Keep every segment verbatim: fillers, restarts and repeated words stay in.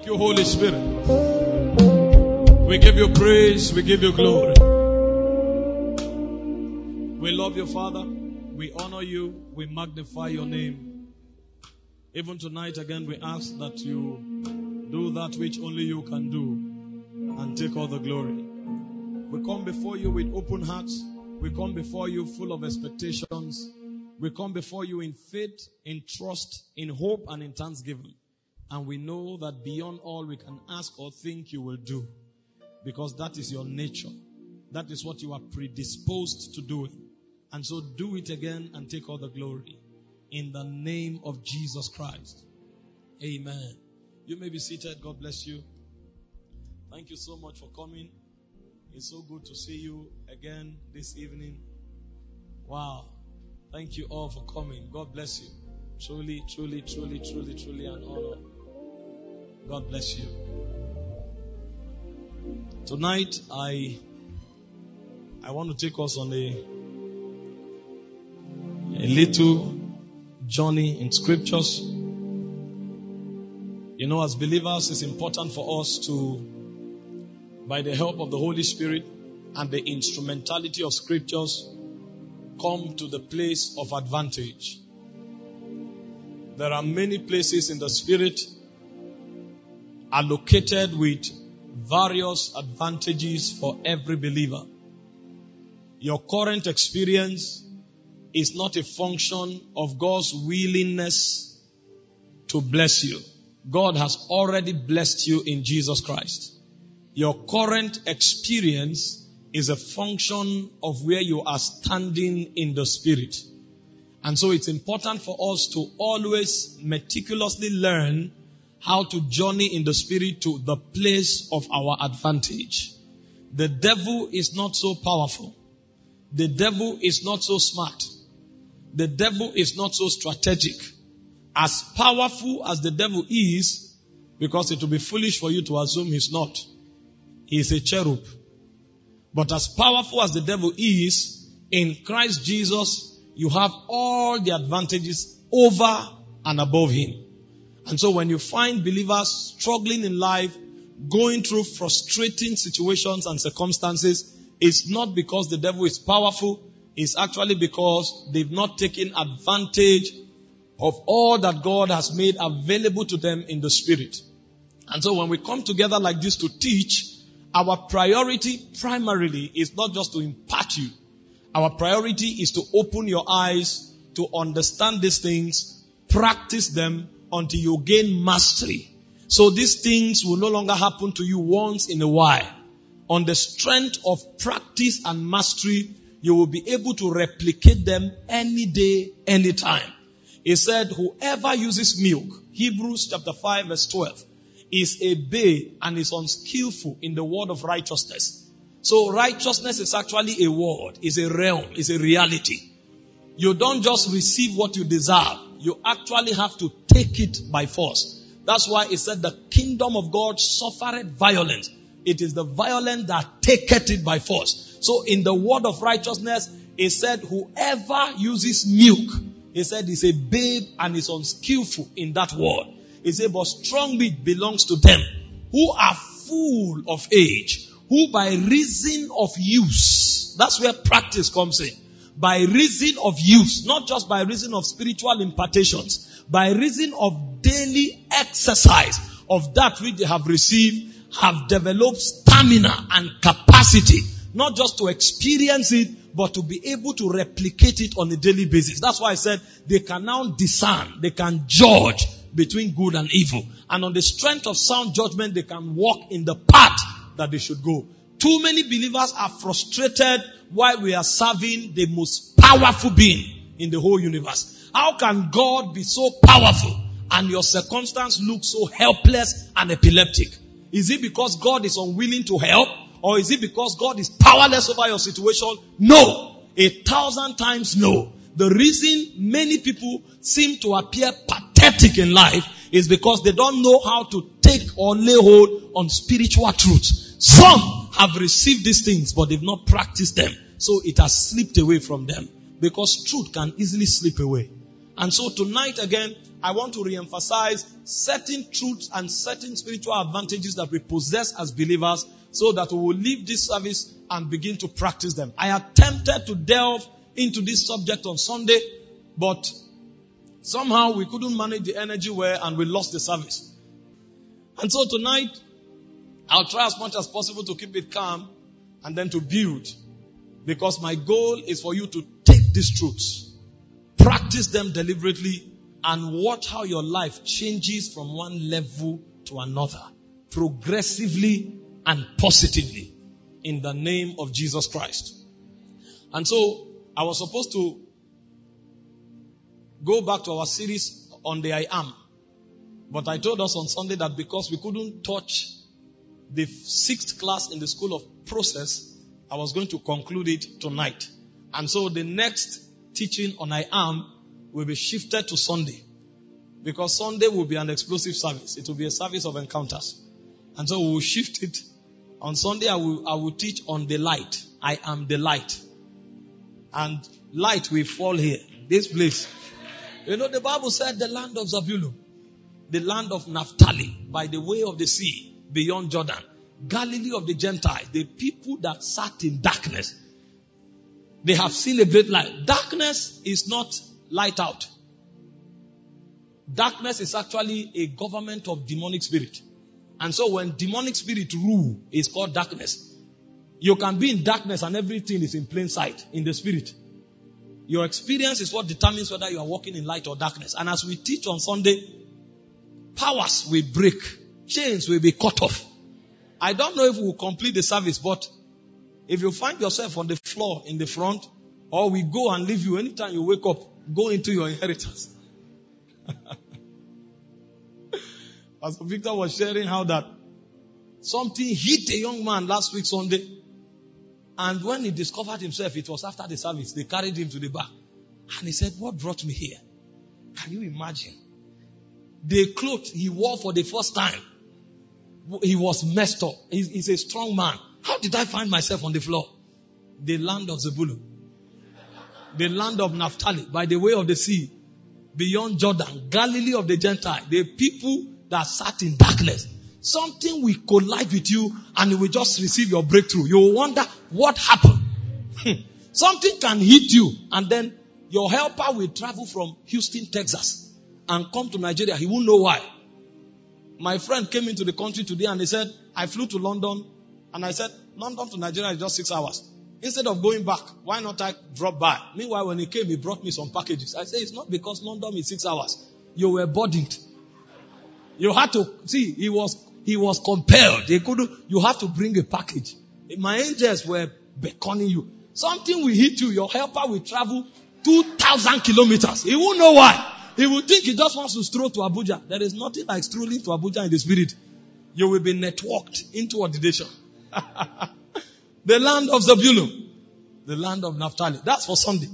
Thank you, Holy Spirit. We give you praise. We give you glory. We love you, Father. We honor you. We magnify your name. Even tonight, again, we ask that you do that which only you can do and take all the glory. We come before you with open hearts. We come before you full of expectations. We come before you in faith, in trust, in hope, and in thanksgiving. And we know that beyond all we can ask or think, you will do. Because that is your nature. That is what you are predisposed to doing. And so do it again and take all the glory. In the name of Jesus Christ. Amen. You may be seated. God bless you. Thank you so much for coming. It's so good to see you again this evening. Wow. Thank you all for coming. God bless you. Truly, truly, truly, truly, truly an honor. God bless you. Tonight, I I want to take us on a, a little journey in scriptures. You know, as believers, it's important for us to, by the help of the Holy Spirit and the instrumentality of scriptures, come to the place of advantage. There are many places in the Spirit allocated with various advantages for every believer. Your current experience is not a function of God's willingness to bless you. God has already blessed you in Jesus Christ. Your current experience is a function of where you are standing in the Spirit. And so it's important for us to always meticulously learn how to journey in the Spirit to the place of our advantage. The devil is not so powerful. The devil is not so smart. The devil is not so strategic. As powerful as the devil is, because it will be foolish for you to assume he's not. He is a cherub. But as powerful as the devil is, in Christ Jesus, you have all the advantages over and above him. And so when you find believers struggling in life, going through frustrating situations and circumstances, it's not because the devil is powerful. It's actually because they've not taken advantage of all that God has made available to them in the Spirit. And so when we come together like this to teach, our priority primarily is not just to impart you. Our priority is to open your eyes to understand these things, practice them until you gain mastery. So these things will no longer happen to you once in a while. On the strength of practice and mastery, you will be able to replicate them any day, any time. He said, whoever uses milk, Hebrews chapter five verse twelve, is a babe and is unskillful in the word of righteousness. So righteousness is actually a word, is a realm, is a reality. You don't just receive what you deserve. You actually have to take it by force. That's why it said the kingdom of God suffereth violence. It is the violent that taketh it by force. So in the word of righteousness, it said whoever uses milk, it said is a babe and is unskillful in that word. It said but strong meat belongs to them who are full of age, who by reason of use, that's where practice comes in. By reason of use, not just by reason of spiritual impartations, by reason of daily exercise of that which they have received, have developed stamina and capacity, not just to experience it, but to be able to replicate it on a daily basis. That's why I said they can now discern, they can judge between good and evil. And on the strength of sound judgment, they can walk in the path that they should go. Too many believers are frustrated while we are serving the most powerful being in the whole universe. How can God be so powerful and your circumstance look so helpless and epileptic? Is it because God is unwilling to help? Or is it because God is powerless over your situation? No. A thousand times no. The reason many people seem to appear pathetic in life is because they don't know how to take or lay hold on spiritual truths. Some have received these things, but they've not practiced them. So it has slipped away from them. Because truth can easily slip away. And so tonight again, I want to re-emphasize certain truths and certain spiritual advantages that we possess as believers so that we will leave this service and begin to practice them. I attempted to delve into this subject on Sunday, but somehow we couldn't manage the energy well and we lost the service. And so tonight, I'll try as much as possible to keep it calm and then to build. Because my goal is for you to take these truths, practice them deliberately, and watch how your life changes from one level to another, progressively and positively, in the name of Jesus Christ. And so, I was supposed to go back to our series on the I Am. But I told us on Sunday that because we couldn't touch the sixth class in the School of Process, I was going to conclude it tonight. And so the next teaching on I Am will be shifted to Sunday. Because Sunday will be an explosive service. It will be a service of encounters. And so we will shift it. On Sunday I will, I will teach on the light. I am the light. And light will fall here. This place. You know, the Bible said the land of Zabulon, the land of Naphtali, by the way of the sea, beyond Jordan, Galilee of the Gentiles, the people that sat in darkness, they have seen a great light. Darkness is not light out. Darkness is actually a government of demonic spirit. And so when demonic spirit rule, it's called darkness. You can be in darkness and everything is in plain sight in the spirit. Your experience is what determines whether you are walking in light or darkness. And as we teach on Sunday, powers will break. Chains will be cut off. I don't know if we will complete the service, but if you find yourself on the floor in the front, or we go and leave you anytime you wake up, go into your inheritance. Pastor Victor was sharing how that something hit a young man last week Sunday. And when he discovered himself, it was after the service. They carried him to the back. And he said, what brought me here? Can you imagine? The clothes he wore for the first time, he was messed up. He's, he's a strong man. How did I find myself on the floor? The land of Zebulun. The land of Naphtali, by the way of the sea, beyond Jordan, Galilee of the Gentiles, the people that sat in darkness. Something will collide with you and you will just receive your breakthrough. You will wonder what happened. Something can hit you and then your helper will travel from Houston, Texas and come to Nigeria. He won't know why. My friend came into the country today and he said, I flew to London and I said, London to Nigeria is just six hours. Instead of going back, why not I drop by? Meanwhile, when he came, he brought me some packages. I said, it's not because London is six hours. You were burdened. You had to, see, he was, he was compelled. He couldn't, you have to bring a package. My angels were beckoning you. Something will hit you. Your helper will travel two thousand kilometers. He won't know why. He will think he just wants to stroll to Abuja. There is nothing like strolling to Abuja in the spirit. You will be networked into ordination. The land of Zebulun. The land of Naphtali. That's for Sunday.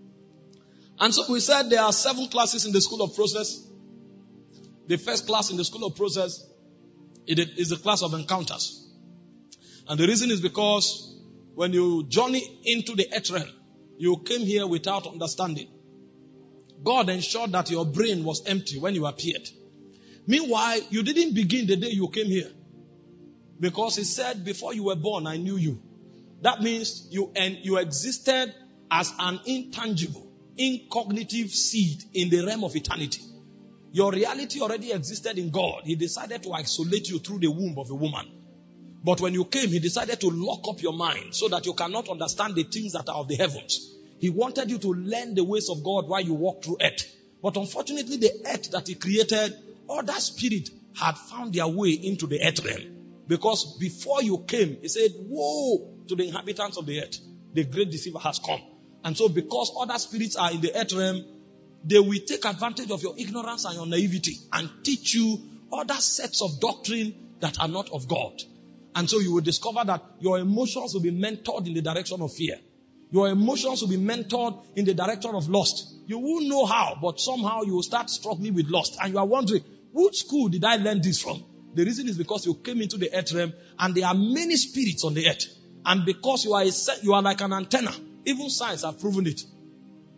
And so we said there are seven classes in the School of Process. The first class in the School of Process is the class of encounters. And the reason is because when you journey into the earth realm, you came here without understanding. God ensured that your brain was empty when you appeared. Meanwhile, you didn't begin the day you came here. Because he said, before you were born, I knew you. That means you, and you existed as an intangible, incognitive seed in the realm of eternity. Your reality already existed in God. He decided to isolate you through the womb of a woman. But when you came, he decided to lock up your mind so that you cannot understand the things that are of the heavens. He wanted you to learn the ways of God while you walk through earth. But unfortunately, the earth that he created, other spirits had found their way into the earth realm. Because before you came, he said, woe to the inhabitants of the earth. The great deceiver has come. And so because other spirits are in the earth realm, they will take advantage of your ignorance and your naivety and teach you other sets of doctrine that are not of God. And so you will discover that your emotions will be mentored in the direction of fear. Your emotions will be mentored in the direction of lust. You won't know how, but somehow you will start struggling with lust. And you are wondering, which school did I learn this from? The reason is because you came into the earth realm and there are many spirits on the earth. And because you are a, you are like an antenna. Even science have proven it.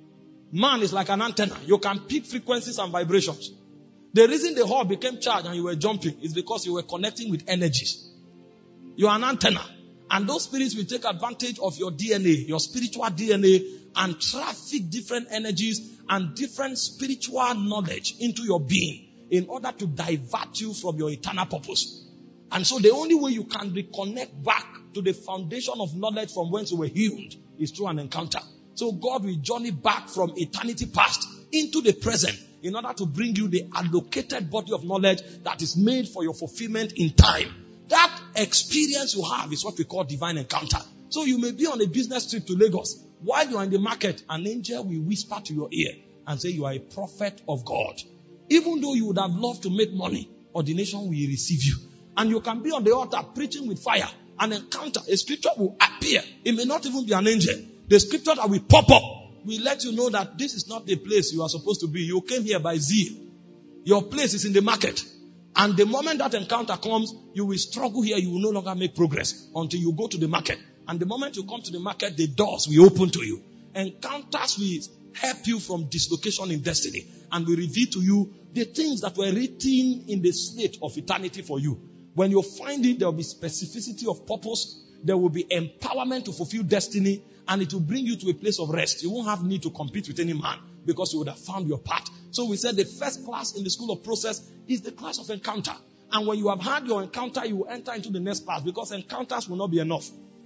Man is like an antenna. You can pick frequencies and vibrations. The reason the hall became charged and you were jumping is because you were connecting with energies. You are an antenna. And those spirits will take advantage of your D N A, your spiritual D N A, and traffic different energies and different spiritual knowledge into your being in order to divert you from your eternal purpose. And so the only way you can reconnect back to the foundation of knowledge from whence you were healed is through an encounter. So God will journey back from eternity past into the present in order to bring you the allocated body of knowledge that is made for your fulfillment in time. That experience you have is what we call divine encounter. So you may be on a business trip to Lagos. While you are in the market, an angel will whisper to your ear and say you are a prophet of God. Even though you would have loved to make money, ordination will receive you. And you can be on the altar preaching with fire. An encounter, a scripture will appear. It may not even be an angel. The scripture that will pop up will let you know that this is not the place you are supposed to be. You came here by zeal. Your place is in the market. And the moment that encounter comes, you will struggle here. You will no longer make progress until you go to the market. And the moment you come to the market, the doors will open to you. Encounters will help you from dislocation in destiny. And will reveal to you the things that were written in the slate of eternity for you. When you find it, there will be specificity of purpose. There will be empowerment to fulfill destiny. And it will bring you to a place of rest. You won't have need to compete with any man because you would have found your path. So we said the first class in the school of process is the class of encounter. And when you have had your encounter, you will enter into the next class because encounters will not be enough.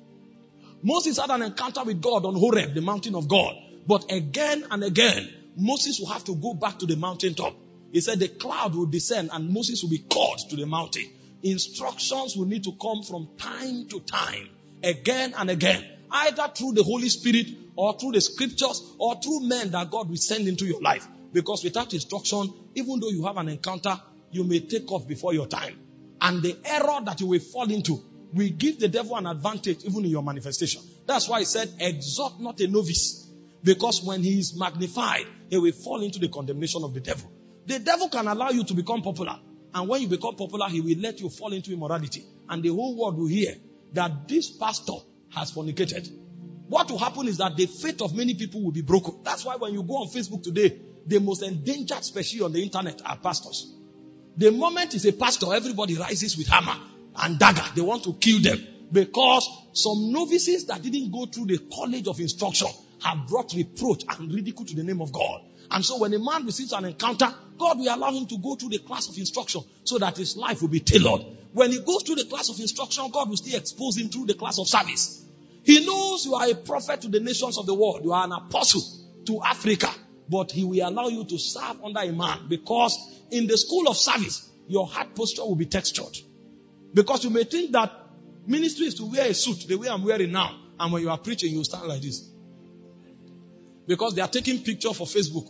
Moses had an encounter with God on Horeb, the mountain of God. But again and again, Moses will have to go back to the mountaintop. He said the cloud will descend and Moses will be called to the mountain. Instructions will need to come from time to time, again and again, either through the Holy Spirit or through the scriptures or through men that God will send into your life. Because without instruction, even though you have an encounter, you may take off before your time. And the error that you will fall into will give the devil an advantage even in your manifestation. That's why he said, exhort not a novice. Because when he is magnified, he will fall into the condemnation of the devil. The devil can allow you to become popular. And when you become popular, he will let you fall into immorality. And the whole world will hear that this pastor has fornicated. What will happen is that the faith of many people will be broken. That's why when you go on Facebook today, the most endangered species on the internet are pastors. The moment is a pastor, everybody rises with hammer and dagger. They want to kill them. Because some novices that didn't go through the college of instruction have brought reproach and ridicule to the name of God. And so when a man receives an encounter, God will allow him to go through the class of instruction so that his life will be tailored. When he goes through the class of instruction, God will still expose him through the class of service. He knows you are a prophet to the nations of the world. You are an apostle to Africa. But he will allow you to serve under a man. Because in the school of service, your heart posture will be textured. Because you may think that ministry is to wear a suit the way I'm wearing now. And when you are preaching, you stand like this. Because they are taking picture for Facebook.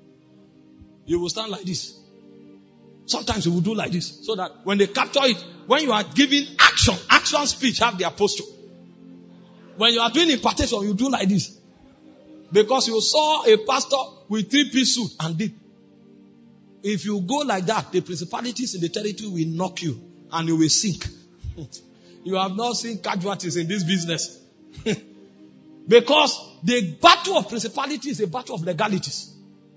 You will stand like this. Sometimes you will do like this. So that when they capture it, when you are giving action, action speech have their posture. When you are doing impartation, you do like this. Because you saw a pastor with three-piece suit and did. If you go like that, the principalities in the territory will knock you and you will sink. You have not seen casualties in this business. Because the battle of principality is a battle of legalities.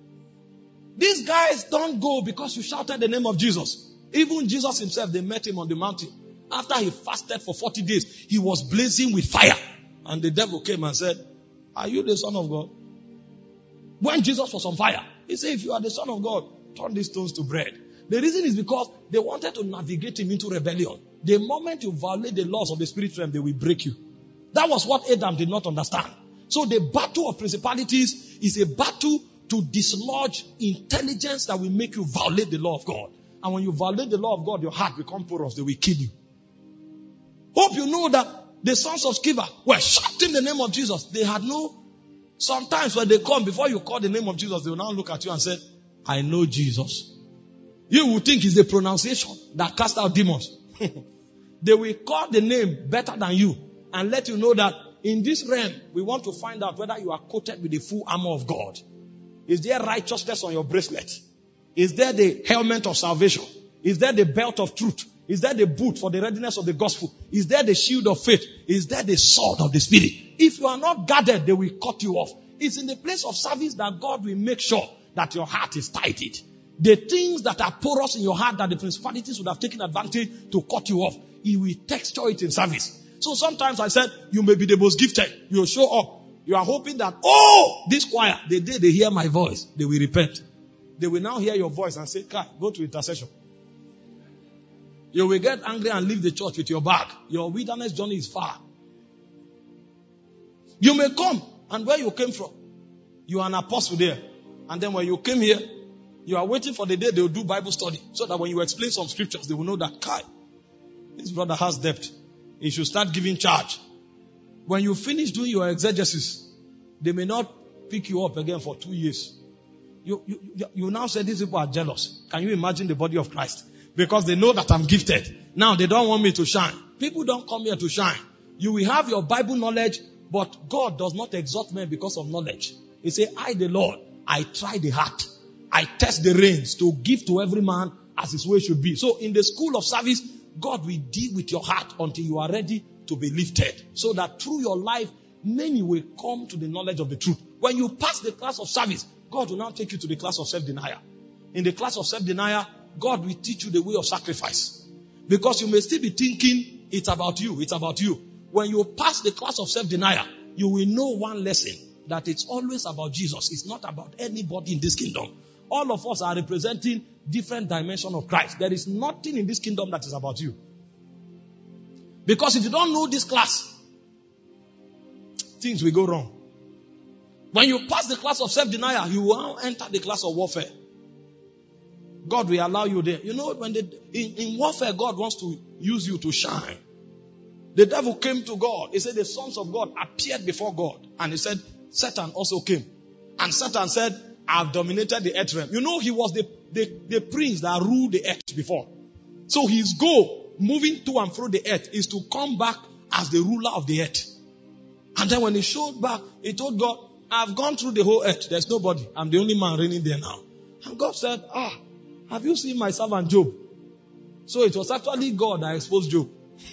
These guys don't go because you shouted the name of Jesus. Even Jesus himself, they met him on the mountain. After he fasted for forty days, he was blazing with fire. And the devil came and said, are you the Son of God? When Jesus was on fire, he said, if you are the Son of God, turn these stones to bread. The reason is because they wanted to navigate him into rebellion. The moment you violate the laws of the spirit realm, they will break you. That was what Adam did not understand. So the battle of principalities is a battle to dislodge intelligence that will make you violate the law of God. And when you violate the law of God, your heart becomes porous. They will kill you. Hope you know that the sons of Sceva were shouting the name of Jesus. They had no... Sometimes when they come, before you call the name of Jesus, they will now look at you and say, I know Jesus. You will think it's the pronunciation that casts out demons. They will call the name better than you and let you know that in this realm, we want to find out whether you are coated with the full armor of God. Is there righteousness on your bracelet? Is there the helmet of salvation? Is there the belt of truth? Is there the boot for the readiness of the gospel? Is there the shield of faith? Is there the sword of the spirit? If you are not guarded, they will cut you off. it's in the place of service that God will make sure that your heart is tightened. The things that are porous in your heart that the principalities would have taken advantage to cut you off, He will texture it in service. So sometimes I said, you may be the most gifted. You'll show up. You are hoping that, oh, this choir, the day they hear my voice, they will repent. They will now hear your voice and say, Kai, go to intercession. You will get angry and leave the church with your bag. Your wilderness journey is far. You may come, and where you came from, you are an apostle there. And then when you came here, you are waiting for the day they will do Bible study. So that when you explain some scriptures, they will know that, Kai, this brother has depth. He should start giving charge. When you finish doing your exegesis, they may not pick you up again for two years. You, you, you now say these people are jealous. Can you imagine the body of Christ? Because they know that I'm gifted. Now they don't want me to shine. People don't come here to shine. You will have your Bible knowledge, but God does not exalt men because of knowledge. He said, I the Lord, I try the heart. I test the reins to give to every man as his way should be. So in the school of service, God will deal with your heart until you are ready to be lifted. So that through your life, many will come to the knowledge of the truth. When you pass the class of service, God will now take you to the class of self-denial. In the class of self-denial, God will teach you the way of sacrifice. Because you may still be thinking, it's about you, it's about you. When you pass the class of self-denial, you will know one lesson, that it's always about Jesus. It's not about anybody in this kingdom. All of us are representing different dimensions of Christ. There is nothing in this kingdom that is about you. Because if you don't know this class, things will go wrong. When you pass the class of self-denial, you will enter the class of warfare. God will allow you there. You know, when they, in, in warfare, God wants to use you to shine. The devil came to God. He said the sons of God appeared before God. And he said, Satan also came. And Satan said, I have dominated the earth realm. You know, he was the, the, the prince that ruled the earth before. So his goal, moving to and fro the earth, is to come back as the ruler of the earth. And then when he showed back, he told God, I've gone through the whole earth. There's nobody. I'm the only man reigning there now. And God said, ah, have you seen my servant Job? So it was actually God that exposed Job.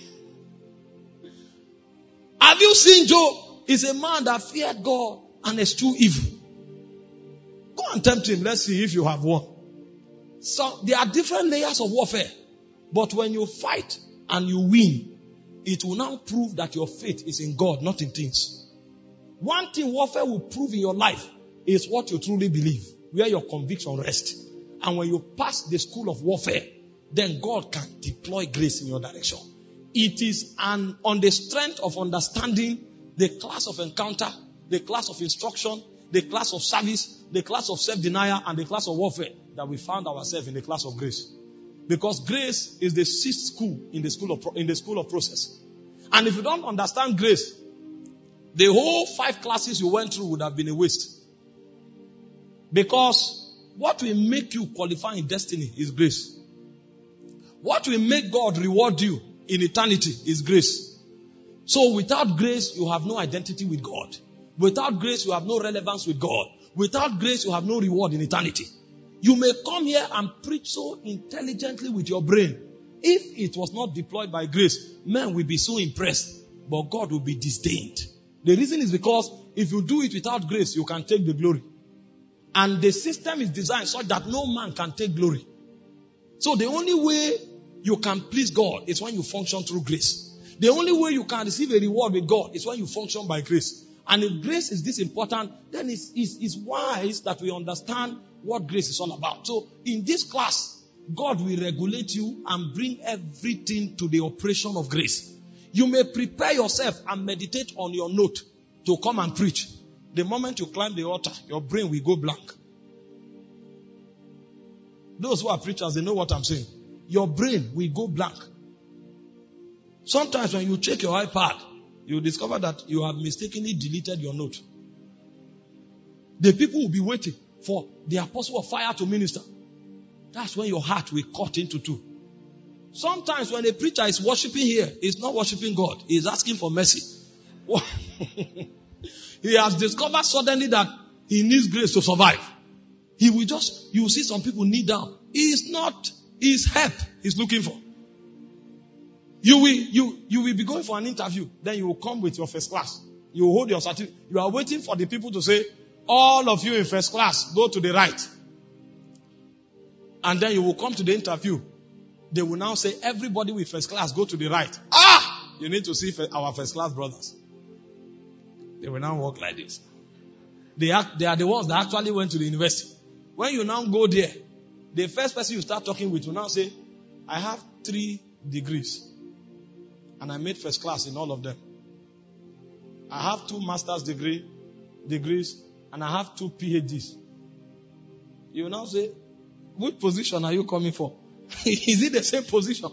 Have you seen Job? He's a man that feared God and eschewed evil. Go and tempt him. Let's see if you have won. So there are different layers of warfare. But when you fight and you win, it will now prove that your faith is in God, not in things. One thing warfare will prove in your life is what you truly believe, where your conviction rests. And when you pass the school of warfare, then God can deploy grace in your direction. It is an, on the strength of understanding the class of encounter, the class of instruction, the class of service, the class of self-denial, and the class of warfare that we found ourselves in the class of grace. Because grace is the sixth school in the school of in the school of process. And if you don't understand grace, the whole five classes you went through would have been a waste. Because what will make you qualify in destiny is grace. What will make God reward you in eternity is grace. So without grace, you have no identity with God. Without grace, you have no relevance with God. Without grace, you have no reward in eternity. You may come here and preach so intelligently with your brain. If it was not deployed by grace, men will be so impressed, but God will be disdained. The reason is because if you do it without grace, you can take the glory. And the system is designed such that no man can take glory. So the only way you can please God is when you function through grace. The only way you can receive a reward with God is when you function by grace. And if grace is this important, then it's, it's, it's wise that we understand what grace is all about. So in this class, God will regulate you and bring everything to the operation of grace. You may prepare yourself and meditate on your note to come and preach. The moment you climb the altar, your brain will go blank. Those who are preachers, they know what I'm saying. Your brain will go blank. Sometimes when you check your iPad, you discover that you have mistakenly deleted your note. The people will be waiting for the apostle of fire to minister. That's when your heart will cut into two. Sometimes when a preacher is worshiping here, he's not worshiping God. He's asking for mercy. He has discovered suddenly that he needs grace to survive. He will just, you will see some people kneel down. He is not, his help he's looking for. You will, you, you will be going for an interview. Then you will come with your first class. You hold your certificate. You are waiting for the people to say, all of you in first class, go to the right. And then you will come to the interview. They will now say, everybody with first class, go to the right. Ah! You need to see our first class brothers. They will now walk like this. They are, they are the ones that actually went to the university. When you now go there, the first person you start talking with will now say, I have three degrees. And I made first class in all of them. I have two master's degree, degrees, and I have two P H Ds. You will now say, which position are you coming for? Is it the same position?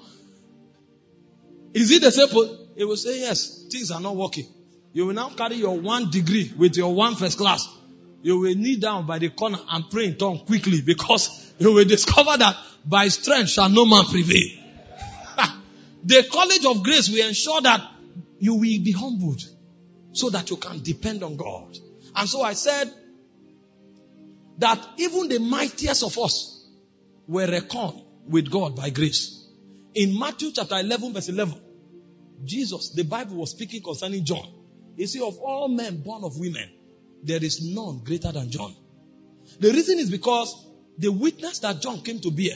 Is it the same position? It will say, yes, things are not working. You will now carry your one degree with your one first class. You will kneel down by the corner and pray in tongue quickly, because you will discover that by strength shall no man prevail. The College of Grace will ensure that you will be humbled so that you can depend on God. And so I said that even the mightiest of us were reckoned with God by grace. In Matthew chapter eleven verse eleven, Jesus, the Bible was speaking concerning John. He said, of all men born of women, there is none greater than John. The reason is because the witness that John came to bear,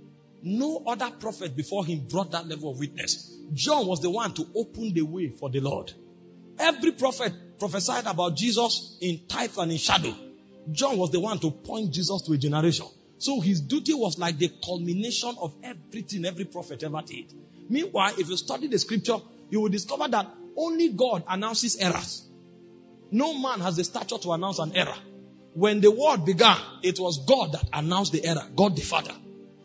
no other prophet before him brought that level of witness. John was the one to open the way for the Lord. Every prophet prophesied about Jesus in type and in shadow. John was the one to point Jesus to a generation. So his duty was like the culmination of everything every prophet ever did. Meanwhile, if you study the scripture, you will discover that only God announces errors. No man has the stature to announce an error. When the world began, it was God that announced the error, God the Father.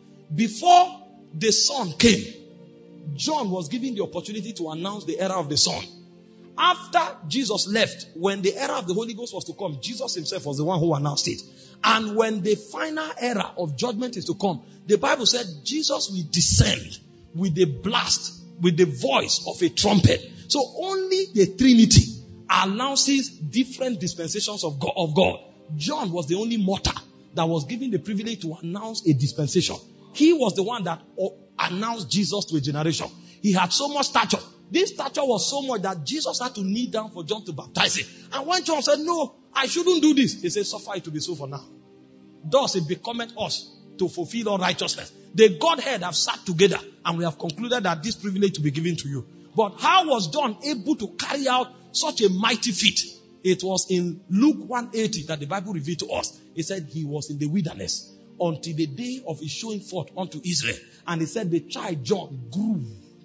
Before the Son came, John was given the opportunity to announce the error of the Son. After Jesus left, when the era of the Holy Ghost was to come, Jesus himself was the one who announced it. And when the final era of judgment is to come, the Bible said Jesus will descend with a blast, with the voice of a trumpet. So only the Trinity announces different dispensations of God. Of God. John was the only mortal that was given the privilege to announce a dispensation. He was the one that announced Jesus to a generation. He had so much stature. This stature was so much that Jesus had to kneel down for John to baptize him. And when John said, no, I shouldn't do this, he said, suffer it to be so for now. Thus it becometh us to fulfill all righteousness. The Godhead have sat together and we have concluded that this privilege to be given to you. But how was John able to carry out such a mighty feat? It was in Luke one eighty that the Bible revealed to us. It said he was in the wilderness until the day of his showing forth unto Israel. And he said the child John grew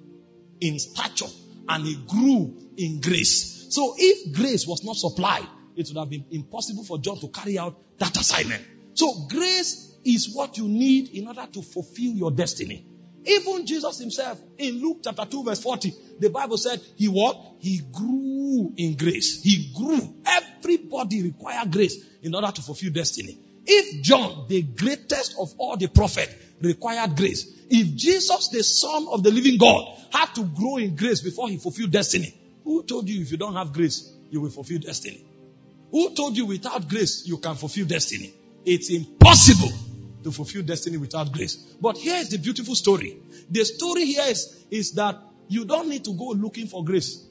in stature and he grew in grace. So if grace was not supplied, it would have been impossible for John to carry out that assignment. So grace is what you need in order to fulfill your destiny. Even Jesus himself in Luke chapter two verse forty, the Bible said he what? He grew in grace. He grew. Everybody requires grace in order to fulfill destiny. If John, the greatest of all the prophets, required grace, if Jesus, the Son of the living God, had to grow in grace before he fulfilled destiny, who told you if you don't have grace, you will fulfill destiny? Who told you without grace, you can fulfill destiny? It's impossible to fulfill destiny without grace. But here is the beautiful story. The story here is, is that you don't need to go looking for grace.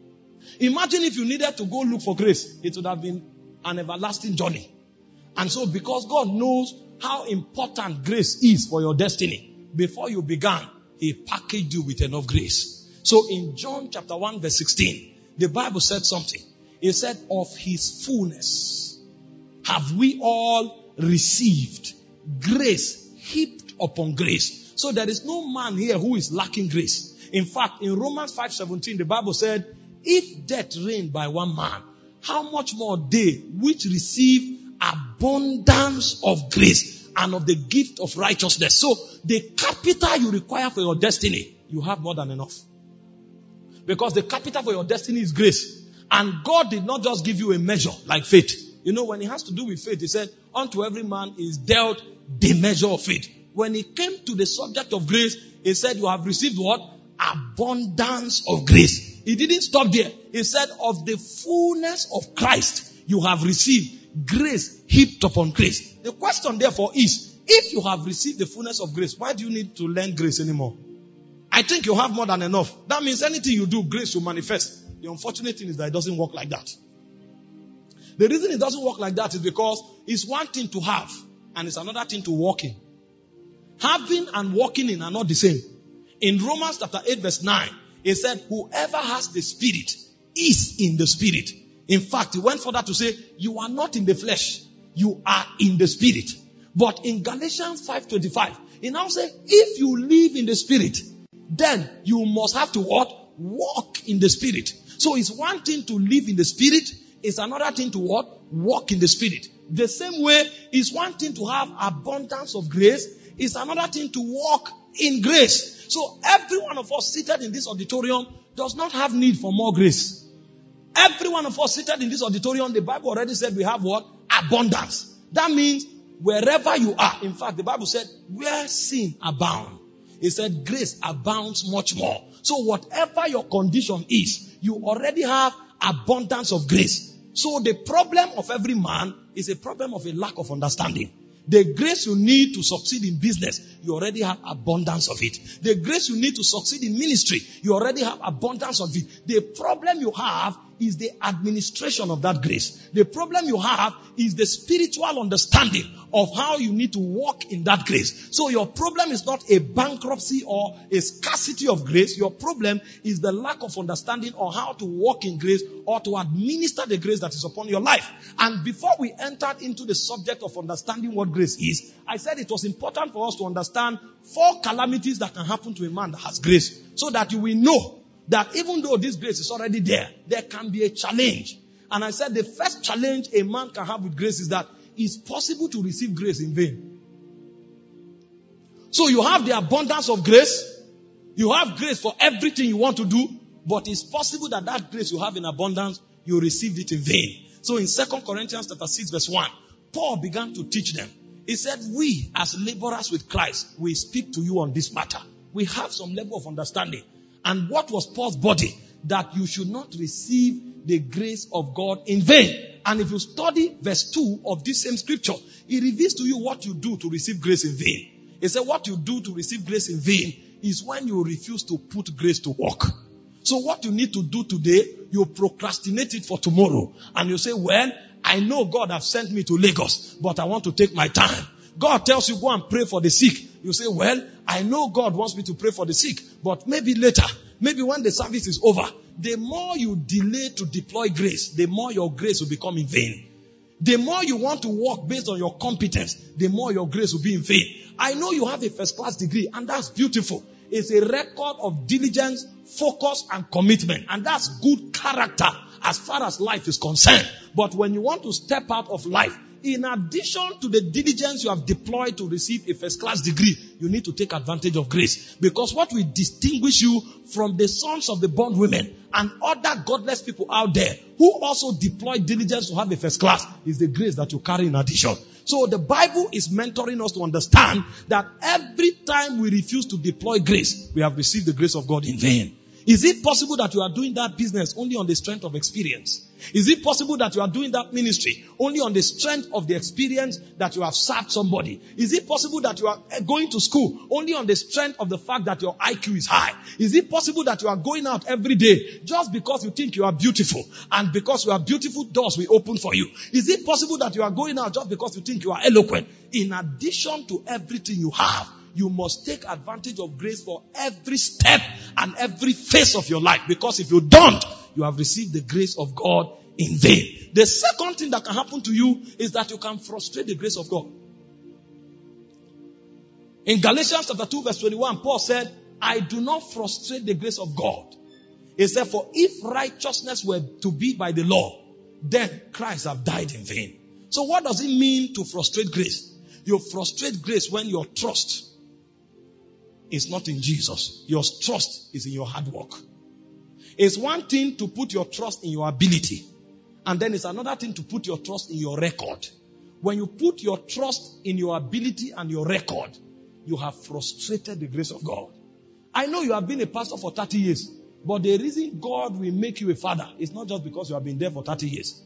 Imagine if you needed to go look for grace, it would have been an everlasting journey. And so because God knows how important grace is for your destiny, before you began, he packaged you with enough grace. So in John chapter one verse sixteen, the Bible said something. It said, of his fullness have we all received grace heaped upon grace. So there is no man here who is lacking grace. In fact, in Romans five seventeen, the Bible said, if death reigned by one man, how much more they which receive abundance of grace and of the gift of righteousness. So the capital you require for your destiny, you have more than enough. Because the capital for your destiny is grace. And God did not just give you a measure like faith. You know, when it has to do with faith, he said, unto every man is dealt the measure of faith. When it came to the subject of grace, he said, you have received what? Abundance of grace. He didn't stop there. He said, of the fullness of Christ, you have received grace heaped upon grace. The question therefore is, if you have received the fullness of grace, why do you need to learn grace anymore? I think you have more than enough. That means anything you do, grace will manifest. The unfortunate thing is that it doesn't work like that. The reason it doesn't work like that is because it's one thing to have and it's another thing to walk in. Having and walking in are not the same. In Romans chapter eight verse nine, it said, whoever has the Spirit is in the Spirit. In fact, he went further to say, you are not in the flesh, you are in the Spirit. But in Galatians five twenty-five, he now said, if you live in the Spirit, then you must have to what? Walk in the Spirit. So it's one thing to live in the Spirit, it's another thing to what? Walk in the Spirit. The same way, it's one thing to have abundance of grace, it's another thing to walk in grace. So every one of us seated in this auditorium does not have need for more grace. Every one of us seated in this auditorium, the Bible already said we have what? Abundance. That means wherever you are. In fact, the Bible said, where sin abounds, it said grace abounds much more. So whatever your condition is, you already have abundance of grace. So the problem of every man is a problem of a lack of understanding. The grace you need to succeed in business, you already have abundance of it. The grace you need to succeed in ministry, you already have abundance of it. The problem you have is the administration of that grace. The problem you have is the spiritual understanding of how you need to walk in that grace. So your problem is not a bankruptcy or a scarcity of grace. Your problem is the lack of understanding on how to walk in grace or to administer the grace that is upon your life. And before we entered into the subject of understanding what grace is, I said it was important for us to understand four calamities that can happen to a man that has grace, so that you will know that even though this grace is already there, there can be a challenge. And I said the first challenge a man can have with grace is that it's possible to receive grace in vain. So you have the abundance of grace, you have grace for everything you want to do, but it's possible that that grace you have in abundance, you received it in vain. So in Second Corinthians chapter six verse one, Paul began to teach them. He said, we as laborers with Christ, we speak to you on this matter. We have some level of understanding. And what was Paul's body? That you should not receive the grace of God in vain. And if you study verse two of this same scripture, it reveals to you what you do to receive grace in vain. It said what you do to receive grace in vain is when you refuse to put grace to work. So what you need to do today, you procrastinate it for tomorrow. And you say, well, I know God has sent me to Lagos, but I want to take my time. God tells you, go and pray for the sick. You say, well, I know God wants me to pray for the sick, but maybe later, maybe when the service is over. The more you delay to deploy grace, the more your grace will become in vain. The more you want to walk based on your competence, the more your grace will be in vain. I know you have a first class degree, and that's beautiful. It's a record of diligence, focus, and commitment. And that's good character as far as life is concerned. But when you want to step out of life, in addition to the diligence you have deployed to receive a first class degree, you need to take advantage of grace. Because what will distinguish you from the sons of the bondwomen and other godless people out there who also deploy diligence to have a first class is the grace that you carry in addition. So the Bible is mentoring us to understand that every time we refuse to deploy grace, we have received the grace of God in vain. Is it possible that you are doing that business only on the strength of experience? Is it possible that you are doing that ministry only on the strength of the experience that you have served somebody? Is it possible that you are going to school only on the strength of the fact that your I Q is high? Is it possible that you are going out every day just because you think you are beautiful, and because you are beautiful, doors will open for you? Is it possible that you are going out just because you think you are eloquent? In addition to everything you have, you must take advantage of grace for every step and every phase of your life. Because if you don't, you have received the grace of God in vain. The second thing that can happen to you is that you can frustrate the grace of God. In Galatians chapter two verse twenty-one, Paul said, I do not frustrate the grace of God. He said, for if righteousness were to be by the law, then Christ have died in vain. So what does it mean to frustrate grace? You frustrate grace when your trust is not in Jesus. Your trust is in your hard work. It's one thing to put your trust in your ability, and then it's another thing to put your trust in your record. When you put your trust in your ability and your record, you have frustrated the grace of God. I know you have been a pastor for thirty years, but the reason God will make you a father is not just because you have been there for thirty years.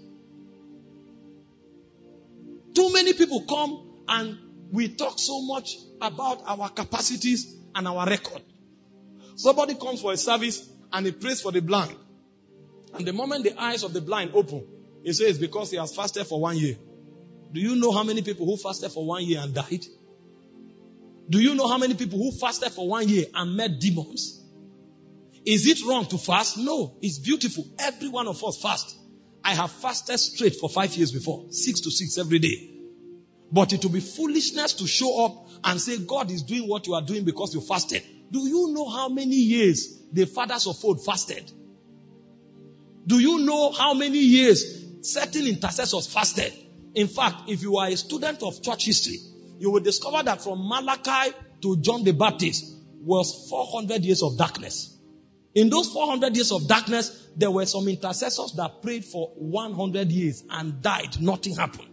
Too many people come and we talk so much about our capacities and our record. Somebody comes for a service and he prays for the blind. And the moment the eyes of the blind open, he says because he has fasted for one year. Do you know how many people who fasted for one year and died? Do you know how many people who fasted for one year and met demons? Is it wrong to fast? No, it's beautiful. Every one of us fast. I have fasted straight for five years before. Six to six every day. But it will be foolishness to show up and say God is doing what you are doing because you fasted. Do you know how many years the fathers of old fasted? Do you know how many years certain intercessors fasted? In fact, if you are a student of church history, you will discover that from Malachi to John the Baptist was four hundred years of darkness. In those four hundred years of darkness, there were some intercessors that prayed for one hundred years and died. Nothing happened.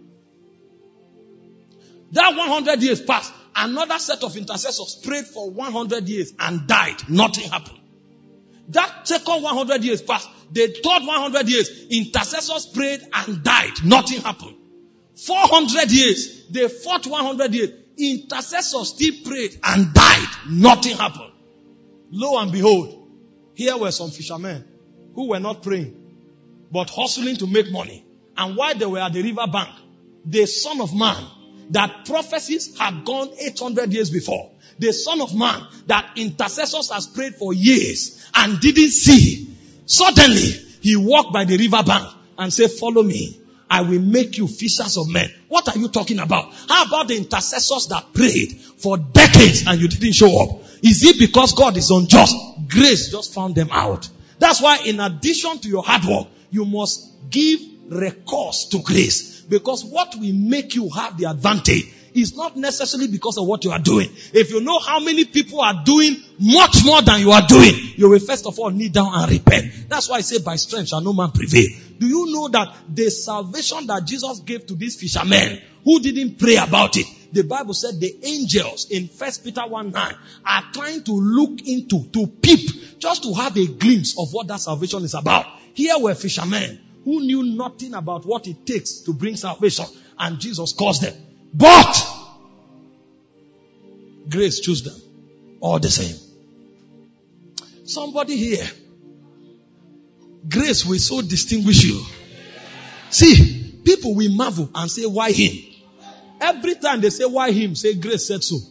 That one hundred years passed. Another set of intercessors prayed for one hundred years and died. Nothing happened. That second one hundred years passed. The third one hundred years, intercessors prayed and died. Nothing happened. four hundred years, the fourth one hundred years, intercessors still prayed and died. Nothing happened. Lo and behold, here were some fishermen who were not praying, but hustling to make money. And while they were at the river bank, the Son of Man, that prophecies had gone eight hundred years before, the Son of Man, that intercessors has prayed for years and didn't see, suddenly he walked by the river bank and said, follow me. I will make you fishers of men. What are you talking about? How about the intercessors that prayed for decades and you didn't show up? Is it because God is unjust? Grace just found them out. That's why in addition to your hard work, you must give recourse to grace. Because what will make you have the advantage is not necessarily because of what you are doing. If you know how many people are doing much more than you are doing, you will first of all kneel down and repent. That's why I say by strength shall no man prevail. Do you know that the salvation that Jesus gave to these fishermen who didn't pray about it, the Bible said the angels in First Peter one nine are trying to look into, to peep, just to have a glimpse of what that salvation is about. Here were fishermen who knew nothing about what it takes to bring salvation, and Jesus calls them. But grace chose them all the same. Somebody here, grace will so distinguish you. See, people will marvel and say, why him? Every time they say, why him? Say, grace said so.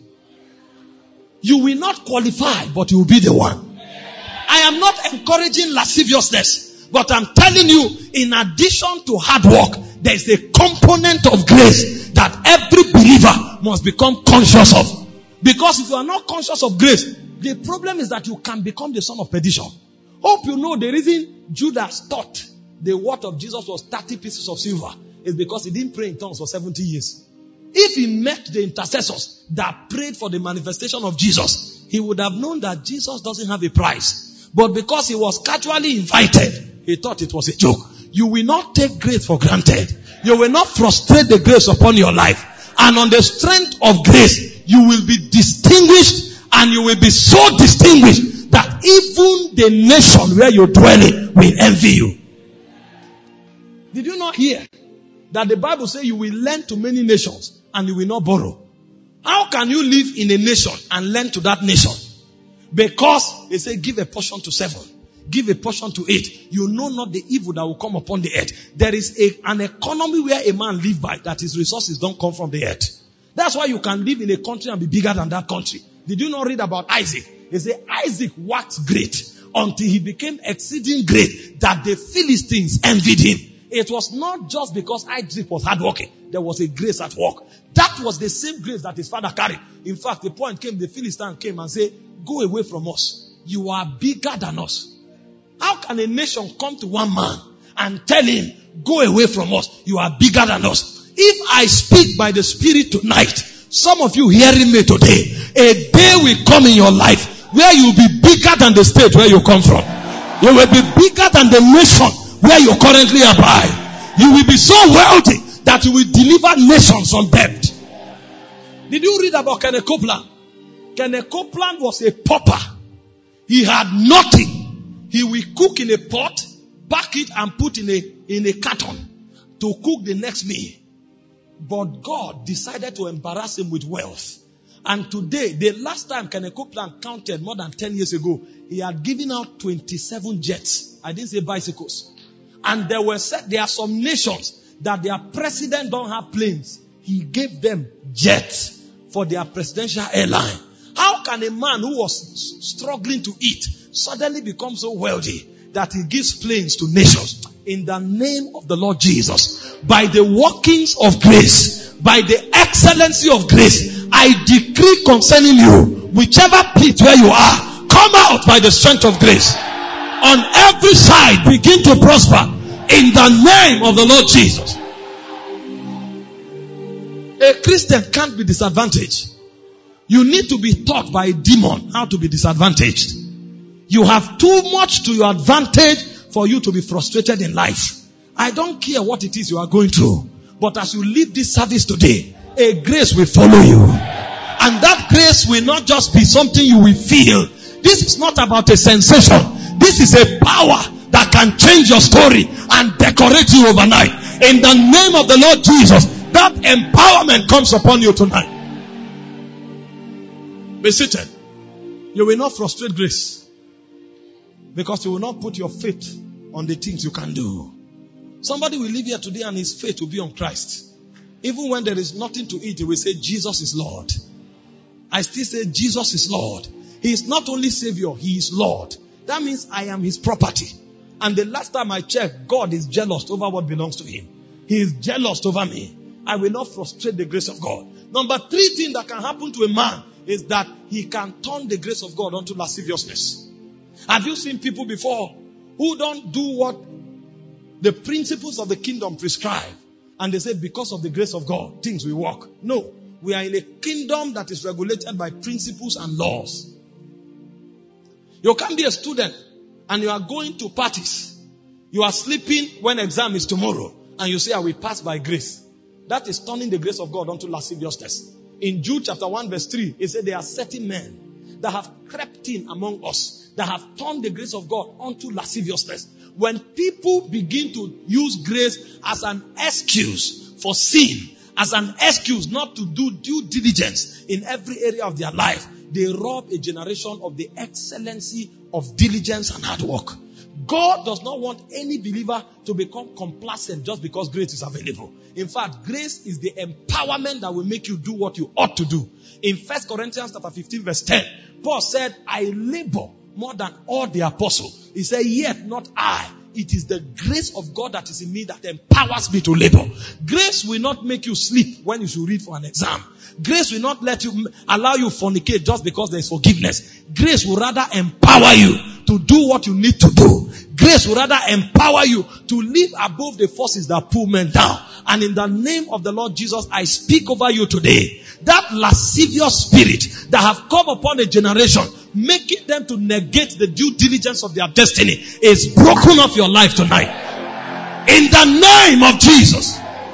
You will not qualify, but you will be the one. I am not encouraging lasciviousness, but I'm telling you, in addition to hard work, there is a component of grace that every believer must become conscious of. Because if you are not conscious of grace, the problem is that you can become the son of perdition. Hope you know the reason Judas thought the word of Jesus was thirty pieces of silver is because he didn't pray in tongues for seventy years. If he met the intercessors that prayed for the manifestation of Jesus, he would have known that Jesus doesn't have a price. But because he was casually invited, he thought it was a joke. You will not take grace for granted. You will not frustrate the grace upon your life. And on the strength of grace, you will be distinguished, and you will be so distinguished that even the nation where you dwell in will envy you. Did you not hear that the Bible says you will lend to many nations and you will not borrow? How can you live in a nation and lend to that nation? Because they say give a portion to seven, give a portion to eight. You know not the evil that will come upon the earth. There is a, an economy where a man lives by that his resources don't come from the earth. That's why you can live in a country and be bigger than that country. Did you not read about Isaac? They say Isaac waxed great until he became exceeding great that the Philistines envied him. It was not just because Isaac was hardworking. There was a grace at work. That was the same grace that his father carried. In fact, the point came, the Philistine came and said, go away from us. You are bigger than us. How can a nation come to one man and tell him, go away from us. You are bigger than us. If I speak by the Spirit tonight, some of you hearing me today, a day will come in your life where you will be bigger than the state where you come from. You will be bigger than the nation where you currently abide. You will be so wealthy that you will deliver nations on debt. Did you read about Kenneth Copeland? Kenneth Copeland was a pauper. He had nothing. He will cook in a pot, pack it and put in a, in a carton to cook the next meal. But God decided to embarrass him with wealth. And today, the last time Kenneth Copeland counted more than ten years ago, he had given out twenty-seven jets. I didn't say bicycles. And there were set, there are some nations that their president don't have planes. He gave them jets for their presidential airline. How can a man who was struggling to eat suddenly become so wealthy that he gives planes to nations? In the name of the Lord Jesus, by the workings of grace, by the excellency of grace, I decree concerning you, whichever pit where you are, come out by the strength of grace. On every side, begin to prosper in the name of the Lord Jesus. A Christian can't be disadvantaged. You need to be taught by a demon how to be disadvantaged. You have too much to your advantage for you to be frustrated in life. I don't care what it is you are going through, but as you leave this service today, a grace will follow you. And that grace will not just be something you will feel. This is not about a sensation. This is a power that can change your story and decorate you overnight. In the name of the Lord Jesus, that empowerment comes upon you tonight. Be seated. You will not frustrate grace, because you will not put your faith on the things you can do. Somebody will live here today and his faith will be on Christ. Even when there is nothing to eat, he will say, Jesus is Lord. I still say, Jesus is Lord. He is not only Savior, He is Lord. That means I am His property. And the last time I checked, God is jealous over what belongs to Him. He is jealous over me. I will not frustrate the grace of God. Number three thing that can happen to a man is that he can turn the grace of God onto lasciviousness. Have you seen people before who don't do what the principles of the kingdom prescribe? And they say, because of the grace of God, things will work. No, we are in a kingdom that is regulated by principles and laws. You can't be a student and you are going to parties. You are sleeping when exam is tomorrow. And you say, I will pass by grace. That is turning the grace of God onto lasciviousness. In Jude chapter one verse three, it said there are certain men that have crept in among us, that have turned the grace of God onto lasciviousness. When people begin to use grace as an excuse for sin, as an excuse not to do due diligence in every area of their life, they rob a generation of the excellency of diligence and hard work. God does not want any believer to become complacent just because grace is available. In fact, grace is the empowerment that will make you do what you ought to do. In First Corinthians chapter fifteen verse ten, Paul said, I labor more than all the apostles. He said, yet not I. It is the grace of God that is in me that empowers me to labor. Grace will not make you sleep when you should read for an exam. Grace will not let you allow you fornicate just because there is forgiveness. Grace will rather empower you to do what you need to do. Grace will rather empower you to live above the forces that pull men down. And in the name of the Lord Jesus, I speak over you today. That lascivious spirit that have come upon a generation, making them to negate the due diligence of their destiny, is broken off your life tonight. In the name of Jesus.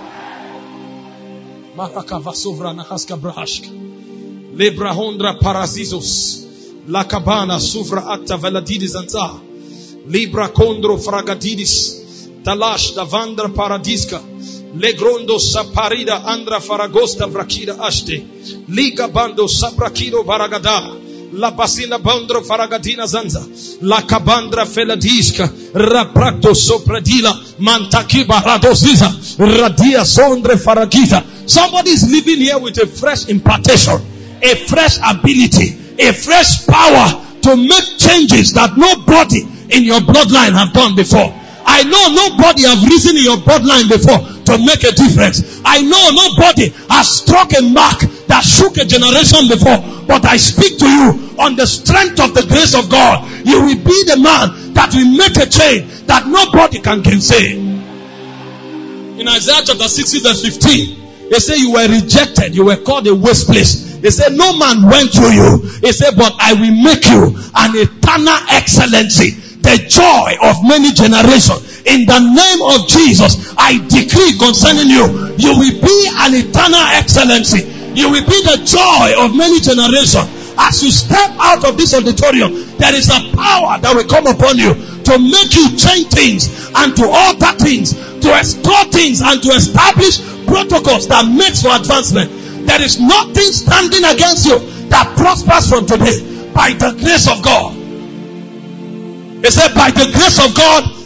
Lebrahondra parazizos. La cabana suvra acta veladidis anta. Libra condro fragadidis. Talash davandra paradisca. Legrondo saparida andra faragosta vrakida ashte. Liga bando sabrakido varagada. La basina bandro faragadina zanza. La cabandra feladisca. Raprato sopradila. Mantakiba radosiza. Radia sondre faragita. Somebody is living here with a fresh impartation, a fresh ability, a fresh power to make changes that nobody in your bloodline have done before. I know nobody have risen in your bloodline before to make a difference. I know nobody has struck a mark that shook a generation before. But I speak to you on the strength of the grace of God. You will be the man that will make a change that nobody can gainsay. In Isaiah chapter sixty verse fifteen, they say you were rejected. You were called a waste place. They said no man went through you. He said, but I will make you an eternal excellency, the joy of many generations. In the name of Jesus, I decree concerning you, you will be an eternal excellency. You will be the joy of many generations. As you step out of this auditorium, there is a power that will come upon you to make you change things and to alter things, to restore things and to establish protocols that makes for advancement. There is nothing standing against you that prospers from today by the grace of God. He said, by the grace of God,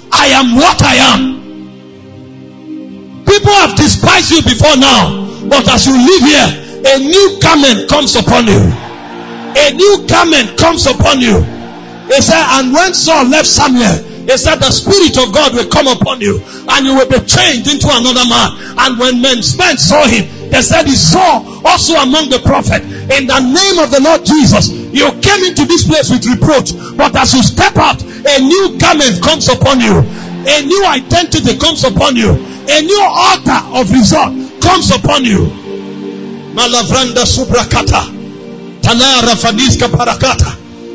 I am what I am. People have despised you before now, but as you live here, a new garment comes upon you. A new garment comes upon you. He said, and when Saul left Samuel, he said, the Spirit of God will come upon you, and you will be changed into another man. And when men saw him, they said, he saw also among the prophets. In the name of the Lord Jesus, you came into this place with reproach, but as you step out, a new garment comes upon you. A new identity comes upon you. A new altar of result comes upon you. Malavranda subrakata. Tanara fadiska parakata.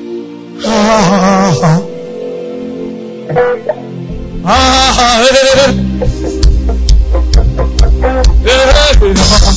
Ah, ah, eh, eh,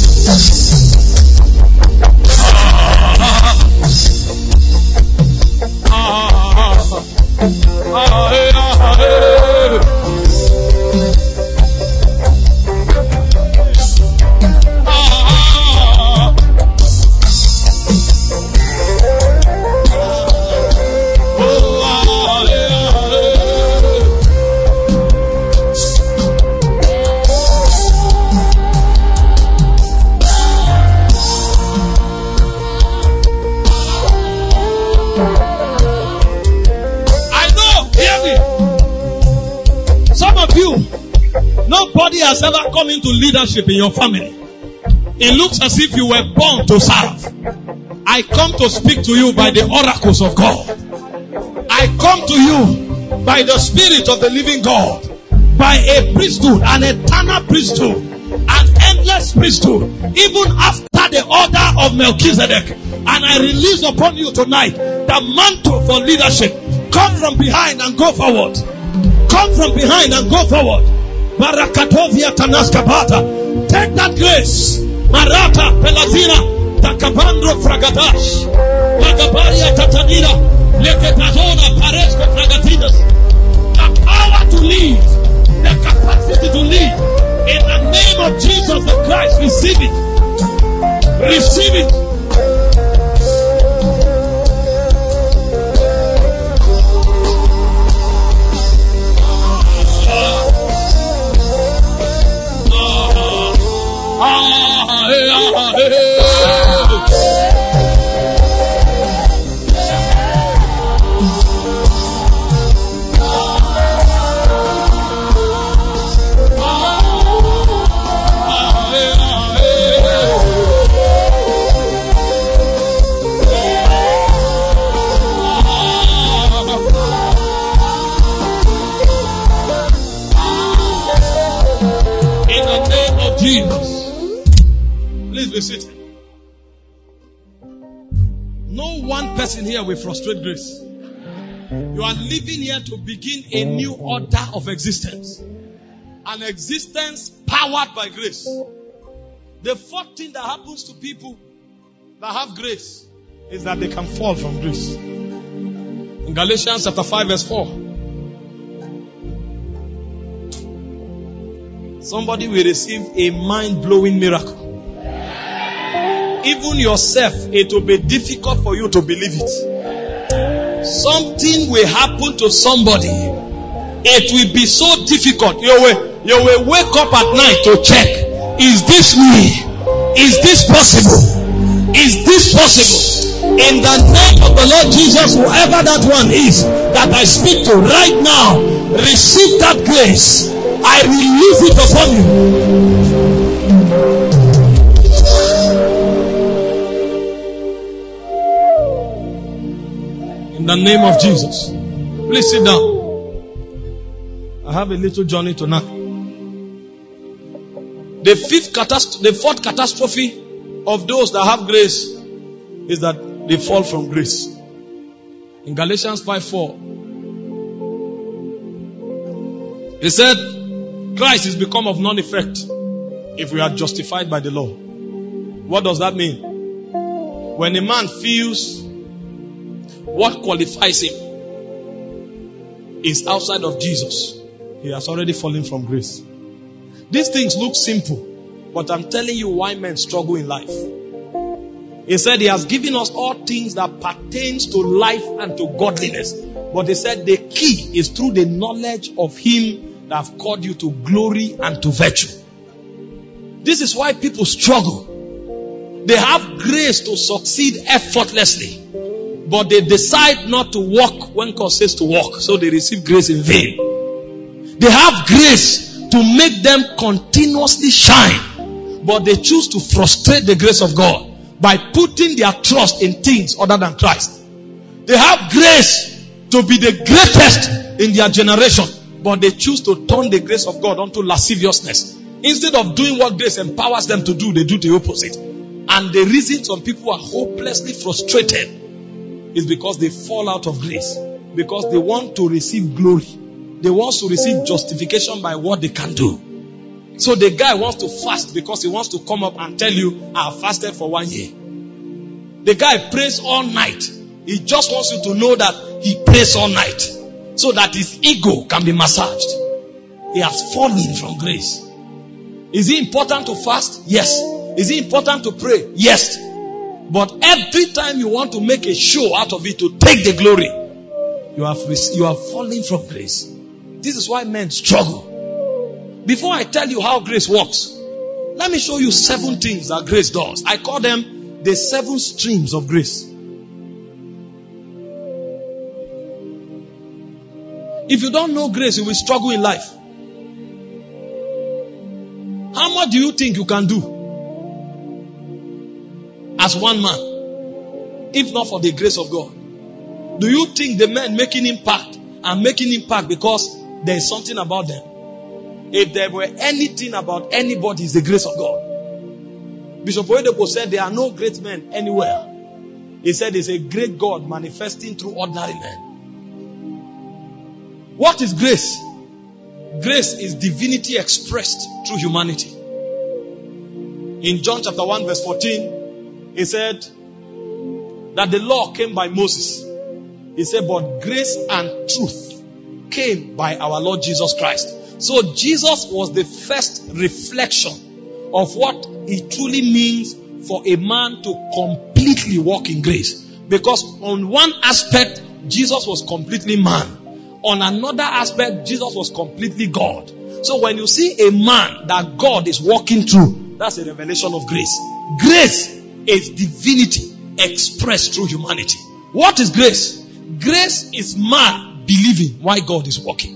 nobody has ever come into leadership in your family. It looks as if you were born to serve. I come to speak to you by the oracles of God. I come to you by the Spirit of the living God, by a priesthood, an eternal priesthood, an endless priesthood, even after the order of Melchizedek. And I release upon you tonight the mantle for leadership. Come from behind and go forward. Come from behind and go forward. Barakatovia Tanaskapata. Take that grace. Marata Pelazina Takabandro Fragadash. Magabaria Tatanina. Leketazona Paresco Fragatinas. The power to lead. The capacity to lead. In the name of Jesus the Christ. Receive it. Receive it. Person here will frustrate grace. You are living here to begin a new order of existence, an existence powered by grace. The fourth thing that happens to people that have grace is that they can fall from grace. In Galatians chapter five verse four, somebody will receive a mind-blowing miracle. Even yourself, it will be difficult for you to believe it. Something will happen to somebody. It will be so difficult. You will, you will wake up at night to check. Is this me? Is this possible? Is this possible? In the name of the Lord Jesus, whoever that one is that I speak to right now, receive that grace. I release it upon you. In the name of Jesus. Please sit down. I have a little journey tonight. The fifth catast- the fourth catastrophe of those that have grace is that they fall from grace. In Galatians five four, he said, Christ is become of none effect if we are justified by the law. What does that mean? When a man feels what qualifies him is outside of Jesus, he has already fallen from grace. These things look simple, but I'm telling you why men struggle in life. He said he has given us all things that pertains to life and to godliness. But they said the key is through the knowledge of him that have called you to glory and to virtue. This is why people struggle. They have grace to succeed effortlessly, but they decide not to walk when God says to walk, so they receive grace in vain. They have grace to make them continuously shine, but they choose to frustrate the grace of God by putting their trust in things other than Christ. They have grace to be the greatest in their generation, but they choose to turn the grace of God onto lasciviousness. Instead of doing what grace empowers them to do, they do the opposite. And the reason some people are hopelessly frustrated is because they fall out of grace. Because they want to receive glory. They want to receive justification by what they can do. So the guy wants to fast because he wants to come up and tell you, I have fasted for one year. The guy prays all night. He just wants you to know that he prays all night, so that his ego can be massaged. He has fallen from grace. Is it important to fast? Yes. Is it important to pray? Yes. But every time you want to make a show out of it to take the glory, you have you are falling from grace. This is why men struggle. Before I tell you how grace works, let me show you seven things that grace does. I call them the seven streams of grace. If you don't know grace, you will struggle in life. How much do you think you can do as one man, if not for the grace of God? Do you think the men making impact are making impact because there is something about them? If there were anything about anybody, it's the grace of God. Bishop Oyedepo said there are no great men anywhere. He said it's a great God manifesting through ordinary men. What is grace? Grace is divinity expressed through humanity. In John chapter one verse fourteen, he said that the law came by Moses. He said, but grace and truth came by our Lord Jesus Christ. So Jesus was the first reflection of what it truly means for a man to completely walk in grace. Because on one aspect, Jesus was completely man. On another aspect, Jesus was completely God. So when you see a man that God is walking through, that's a revelation of grace. Grace is divinity expressed through humanity. What is grace? Grace is man believing why God is working.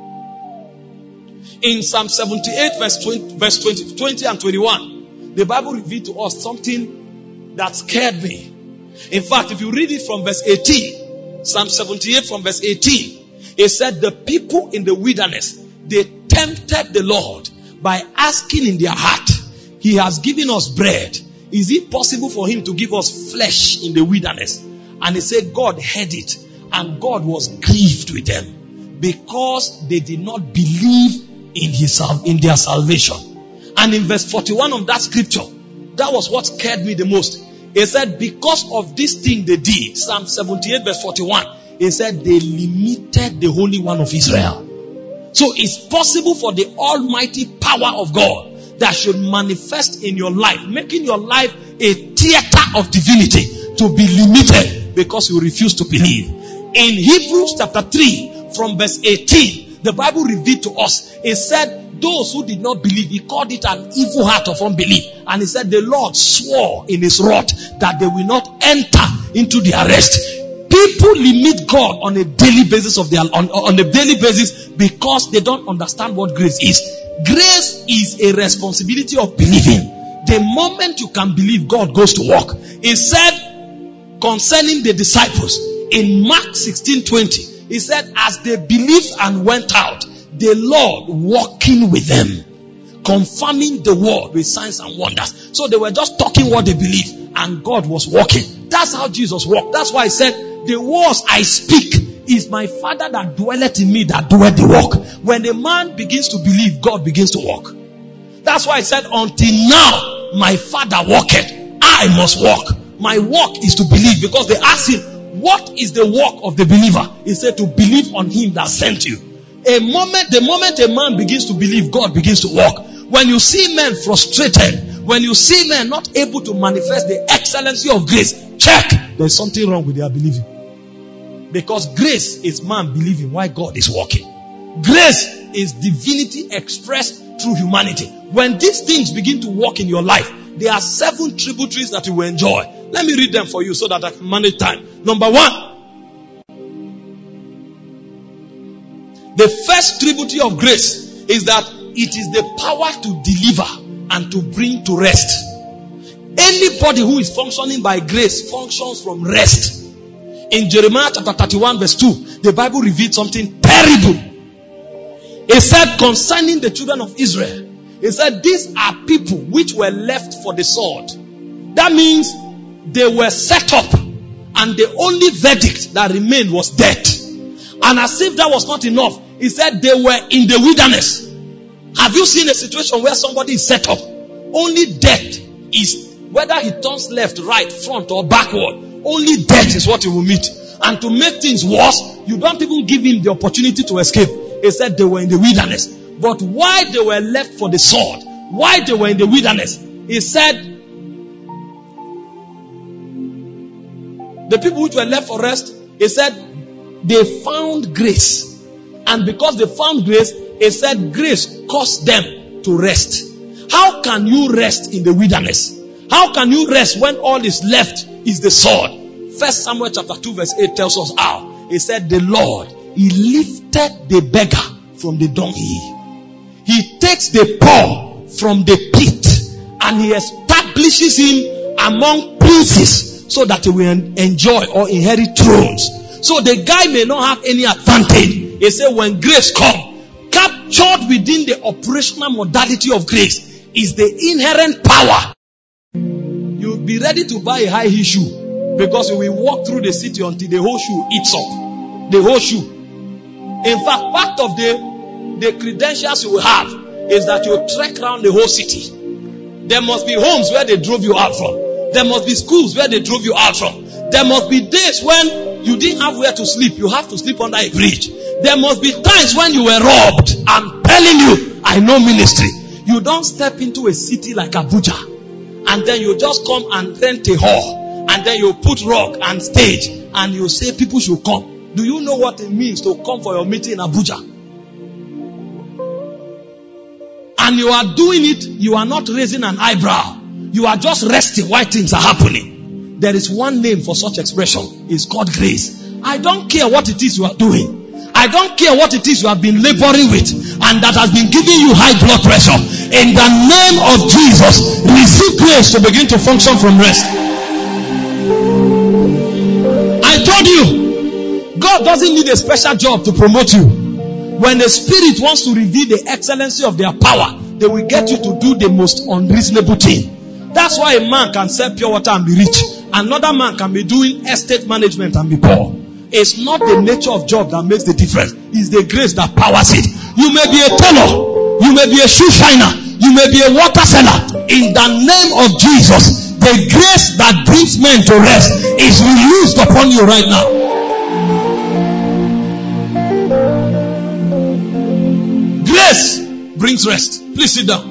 In Psalm seventy-eight verse twenty, verse twenty, twenty and twenty-one, the Bible revealed to us something that scared me. In fact, if you read it from verse eighteen, Psalm seventy-eight from verse eighteen, it said the people in the wilderness, they tempted the Lord by asking in their heart, He has given us bread. Is it possible for Him to give us flesh in the wilderness? And he said God heard it, and God was grieved with them because they did not believe in his in their salvation. And in verse forty-one of that scripture, that was what scared me the most. He said because of this thing they did, Psalm seventy-eight verse forty-one, he said they limited the Holy One of Israel. So it's possible for the almighty power of God that should manifest in your life, making your life a theater of divinity, to be limited because you refuse to believe. In Hebrews chapter three from verse eighteen, the Bible revealed to us, it said those who did not believe, he called it an evil heart of unbelief. And he said the Lord swore in his wrath that they will not enter into their rest. People limit God on a daily basis of their on, on a daily basis because they don't understand what grace is. Grace is a responsibility of believing. The moment you can believe, God goes to work. He said concerning the disciples in Mark sixteen twenty, he said as they believed and went out, the Lord walking with them, confirming the word with signs and wonders. So they were just talking what they believed, and God was working. That's how Jesus walked. That's why he said, the words I speak is my Father that dwelleth in me that doeth the work. When a man begins to believe, God begins to walk. That's why I said, until now, my Father walketh. I must walk. My work is to believe, because they asked him, what is the work of the believer? He said, to believe on him that sent you. A moment, the moment a man begins to believe, God begins to walk. When you see men frustrated, when you see men not able to manifest the excellency of grace, check, there's something wrong with their believing. Because grace is man believing why God is working. Grace is divinity expressed through humanity. When these things begin to work in your life, there are seven tributaries that you will enjoy. Let me read them for you so that I can manage time. Number one, the first tributary of grace is that it is the power to deliver and to bring to rest. Anybody who is functioning by grace functions from rest. In Jeremiah chapter thirty-one verse two, the Bible revealed something terrible. It said concerning the children of Israel, it said these are people which were left for the sword. That means they were set up and the only verdict that remained was death. And as if that was not enough, he said they were in the wilderness. Have you seen a situation where somebody is set up? Only death is, whether he turns left, right, front or backward, only death is what he will meet. And to make things worse, you don't even give him the opportunity to escape. He said they were in the wilderness. But why they were left for the sword, why they were in the wilderness, he said the people which were left for rest, he said they found grace. And because they found grace, he said grace caused them to rest. How can you rest in the wilderness? How can you rest when all is left is the sword? First Samuel chapter two verse eight tells us how. He said the Lord, he lifted the beggar from the dunghill. He takes the poor from the pit and he establishes him among princes so that he will enjoy or inherit thrones. So the guy may not have any advantage. He said when grace comes, captured within the operational modality of grace is the inherent power. You'll be ready to buy a high heel shoe because you will walk through the city until the whole shoe eats up. The whole shoe. In fact, part of the, the credentials you will have is that you trek around the whole city. There must be homes where they drove you out from. There must be schools where they drove you out from. There must be days when you didn't have where to sleep. You have to sleep under a bridge. There must be times when you were robbed. I'm telling you, I know ministry. You don't step into a city like Abuja and then you just come and rent a hall and then you put rock and stage and you say people should come. Do you know what it means to come for your meeting in Abuja? And you are doing it, you are not raising an eyebrow. You are just resting while things are happening. There is one name for such expression. It's called grace. I don't care what it is you are doing. I don't care what it is you have been laboring with and that has been giving you high blood pressure. In the name of Jesus, receive grace to begin to function from rest. I told you, God doesn't need a special job to promote you. When the Spirit wants to reveal the excellency of their power, they will get you to do the most unreasonable thing. That's why a man can sell pure water and be rich. Another man can be doing estate management and be poor. It's not the nature of job that makes the difference. It's the grace that powers it. You may be a tailor. You may be a shoe shiner. You may be a water seller. In the name of Jesus, the grace that brings men to rest is released upon you right now. Grace brings rest. Please sit down.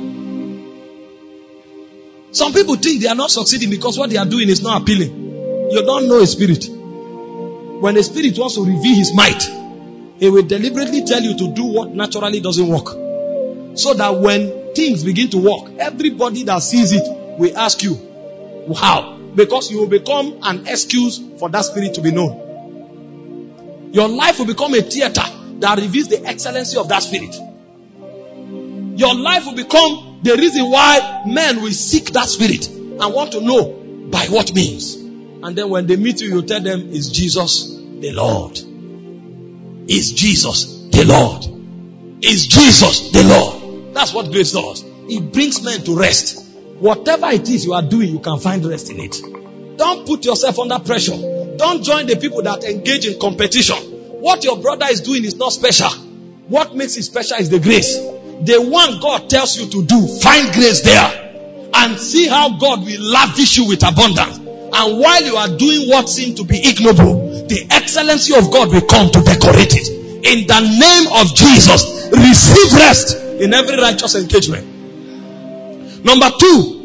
Some people think they are not succeeding because what they are doing is not appealing. You don't know a spirit. When a spirit wants to reveal his might, he will deliberately tell you to do what naturally doesn't work. So that when things begin to work, everybody that sees it will ask you, how? Because you will become an excuse for that spirit to be known. Your life will become a theater that reveals the excellency of that spirit. Your life will become the reason why men will seek that spirit and want to know by what means. And then when they meet you, you tell them, it's Jesus the Lord. It's Jesus the Lord. It's Jesus the Lord. That's what grace does. It brings men to rest. Whatever it is you are doing, you can find rest in it. Don't put yourself under pressure. Don't join the people that engage in competition. What your brother is doing is not special. What makes it special is the grace. The one God tells you to do, find grace there. And see how God will lavish you with abundance. And while you are doing what seems to be ignoble, the excellency of God will come to decorate it. In the name of Jesus, receive rest in every righteous engagement. Number two,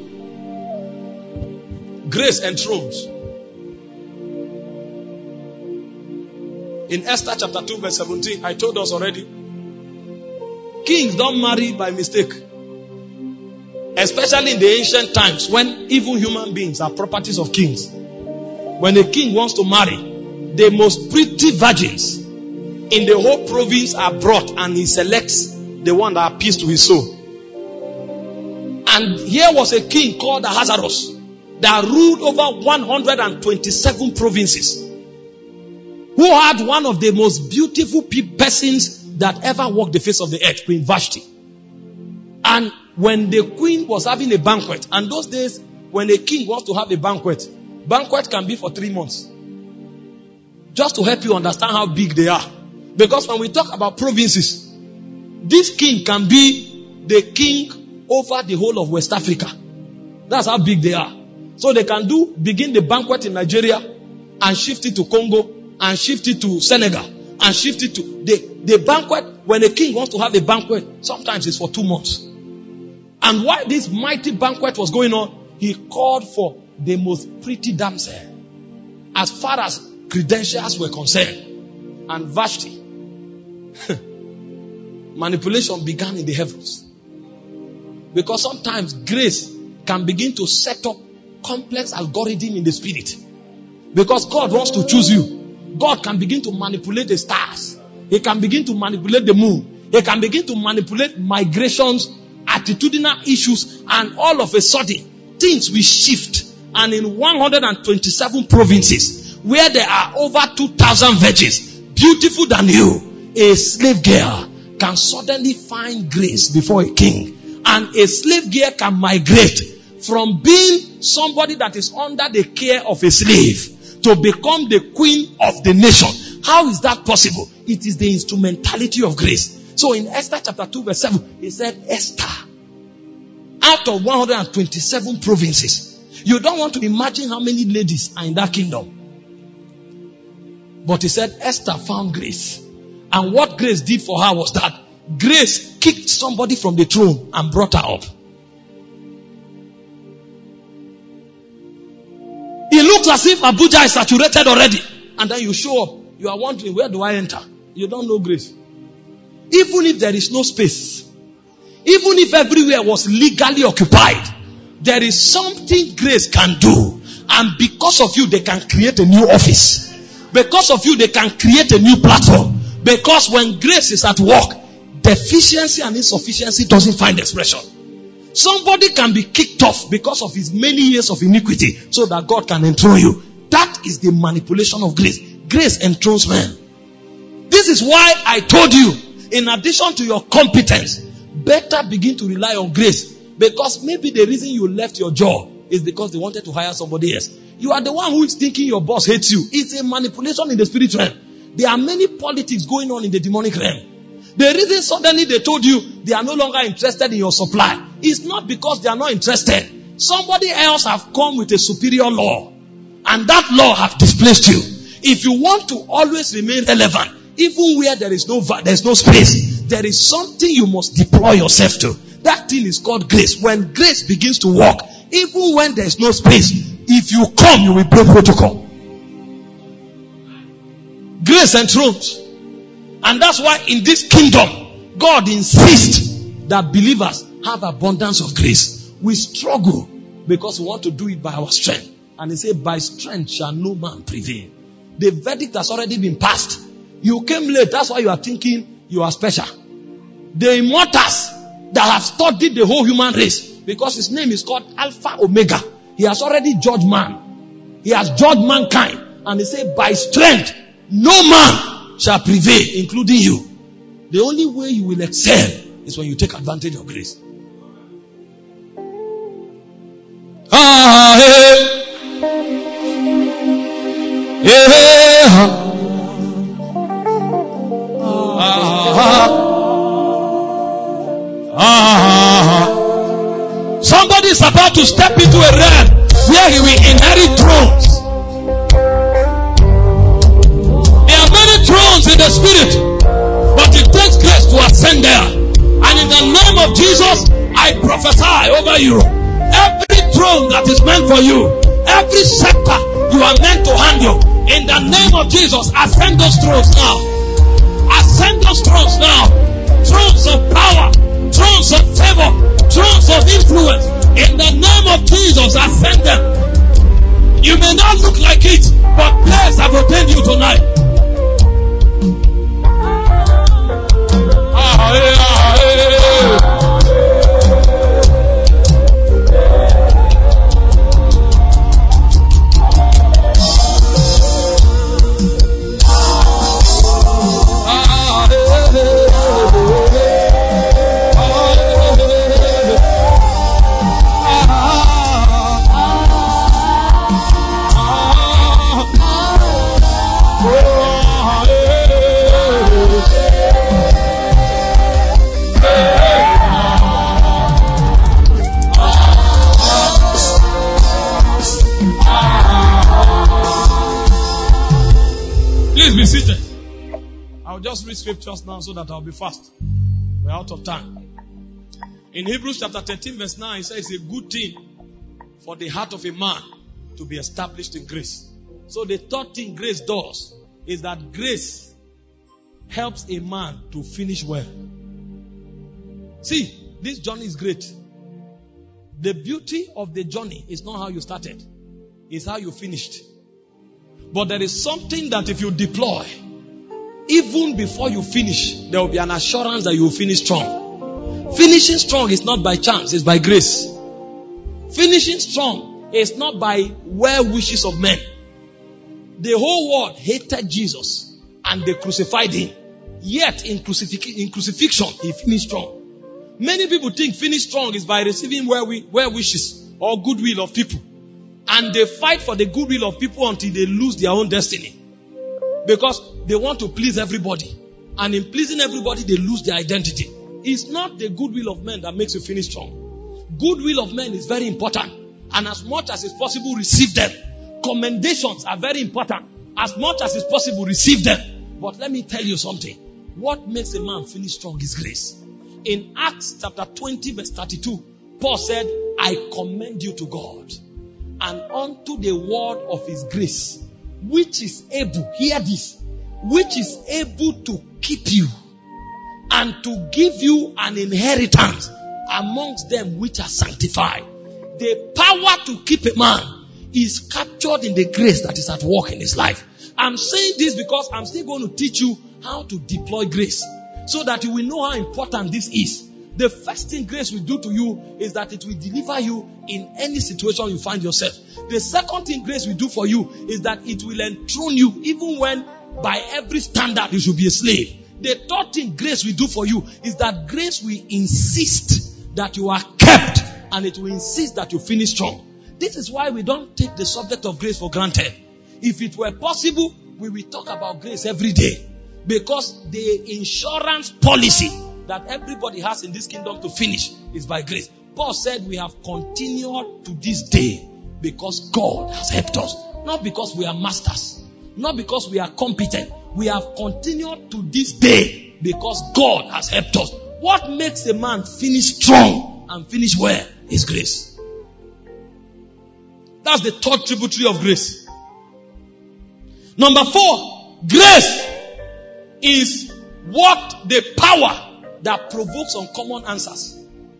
grace enthrones. In Esther chapter two verse seventeen, I told us already. Kings don't marry by mistake. Especially in the ancient times when even human beings are properties of kings. When a king wants to marry, the most pretty virgins in the whole province are brought and he selects the one that appeals to his soul. And here was a king called Ahasuerus that ruled over one hundred twenty-seven provinces, who had one of the most beautiful persons that ever walked the face of the earth, Queen Vashti. And when the queen was having a banquet, and those days when a king wants to have a banquet, banquet can be for three months. Just to help you understand how big they are. Because when we talk about provinces, this king can be the king over the whole of West Africa. That's how big they are. So they can do, begin the banquet in Nigeria and shift it to Congo and shift it to Senegal and shift it to the, the banquet. When a king wants to have a banquet, sometimes it's for two months. And while this mighty banquet was going on, he called for the most pretty damsel as far as credentials were concerned. And Vashti, manipulation began in the heavens. Because sometimes grace can begin to set up complex algorithm in the spirit. Because God wants to choose you. God can begin to manipulate the stars. He can begin to manipulate the moon. He can begin to manipulate migrations, attitudinal issues, and all of a sudden, things will shift. And in one hundred twenty-seven provinces, where there are over two thousand virgins, beautiful than you, a slave girl can suddenly find grace before a king. And a slave girl can migrate from being somebody that is under the care of a slave to become the queen of the nation. How is that possible? It is the instrumentality of grace. So in Esther chapter two verse seven, he said, Esther, out of one hundred twenty-seven provinces, you don't want to imagine how many ladies are in that kingdom. But he said, Esther found grace. And what grace did for her was that grace kicked somebody from the throne and brought her up. It looks as if Abuja is saturated already. And then you show up. You are wondering, where do I enter? You don't know grace. Even if there is no space, even if everywhere was legally occupied, there is something grace can do. And because of you, they can create a new office. Because of you, they can create a new platform. Because when grace is at work, deficiency and insufficiency doesn't find expression. Somebody can be kicked off because of his many years of iniquity so that God can enthrone you. That is the manipulation of grace. Grace enthrones men. This is why I told you, in addition to your competence, better begin to rely on grace. Because maybe the reason you left your job is because they wanted to hire somebody else. You are the one who is thinking your boss hates you. It's a manipulation in the spirit realm. There are many politics going on in the demonic realm. The reason suddenly they told you they are no longer interested in your supply is not because they are not interested. Somebody else have come with a superior law, and that law have displaced you. If you want to always remain relevant, even where there is no there is no space, there is something you must deploy yourself to. That thing is called grace. When grace begins to work, even when there is no space, if you come, you will break protocol. Grace enthrones. And that's why in this kingdom, God insists that believers have abundance of grace. We struggle because we want to do it by our strength. And he said, by strength shall no man prevail. The verdict has already been passed. You came late, that's why you are thinking you are special. The immortals that have studied the whole human race, because his name is called Alpha Omega. He has already judged man. He has judged mankind. And he said, by strength, no man shall prevail, including you. The only way you will excel is when you take advantage of grace. Ah, hey. Hey, hey, ah. Ah, ah, ah. Somebody is about to step into a realm where he will inherit thrones. Thrones in the spirit, but it takes grace to ascend there. And in the name of Jesus, I prophesy over you, every throne that is meant for you, every scepter you are meant to handle, In the name of Jesus, ascend those thrones now. Ascend those thrones now. Thrones of power, thrones of favor, thrones of influence. In the name of Jesus, ascend them. You may not look like it, but prayers have ordained you tonight. Ah, yeah, yeah. Be seated. I'll just read scriptures now so that I'll be fast. We're out of time. In Hebrews chapter thirteen verse nine, it says it's a good thing for the heart of a man to be established in grace. So the third thing grace does is that grace helps a man to finish well. See, this journey is great. The beauty of the journey is not how you started, it's how you finished. But there is something that if you deploy, even before you finish, there will be an assurance that you will finish strong. Finishing strong is not by chance, it's by grace. Finishing strong is not by well wishes of men. The whole world hated Jesus and they crucified him. Yet in, crucifix- in crucifixion, he finished strong. Many people think finish strong is by receiving well, well wishes or goodwill of people. And they fight for the goodwill of people until they lose their own destiny. Because they want to please everybody. And in pleasing everybody, they lose their identity. It's not the goodwill of men that makes you finish strong. Goodwill of men is very important. And as much as is possible, receive them. Commendations are very important. As much as is possible, receive them. But let me tell you something. What makes a man finish strong is grace. In Acts chapter twenty verse thirty-two, Paul said, I commend you to God and unto the word of his grace, which is able, hear this, which is able to keep you and to give you an inheritance amongst them which are sanctified. The power to keep a man is captured in the grace that is at work in his life. I'm saying this because I'm still going to teach you how to deploy grace so that you will know how important this is. The first thing grace will do to you is that it will deliver you in any situation you find yourself. The second thing grace will do for you is that it will enthrone you even when by every standard you should be a slave. The third thing grace will do for you is that grace will insist that you are kept and it will insist that you finish strong. This is why we don't take the subject of grace for granted. If it were possible, we will talk about grace every day. Because the insurance policy that everybody has in this kingdom to finish is by grace. Paul said we have continued to this day because God has helped us. Not because we are masters. Not because we are competent. We have continued to this day because God has helped us. What makes a man finish strong and finish well is grace. That's the third tributary of grace. Number four, grace is what the power that provokes uncommon answers.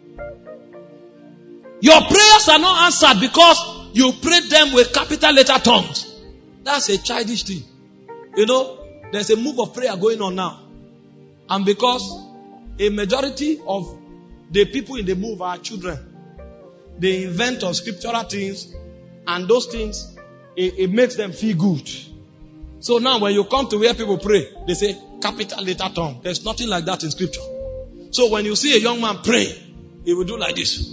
Your prayers are not answered because you prayed them with capital letter tongues. That's a childish thing. You know, there's a move of prayer going on now. And because a majority of the people in the move are children, they invent on scriptural things, and those things, it, it makes them feel good. So now when you come to where people pray, they say capital letter tongue. There's nothing like that in scripture. So when you see a young man pray, he will do like this.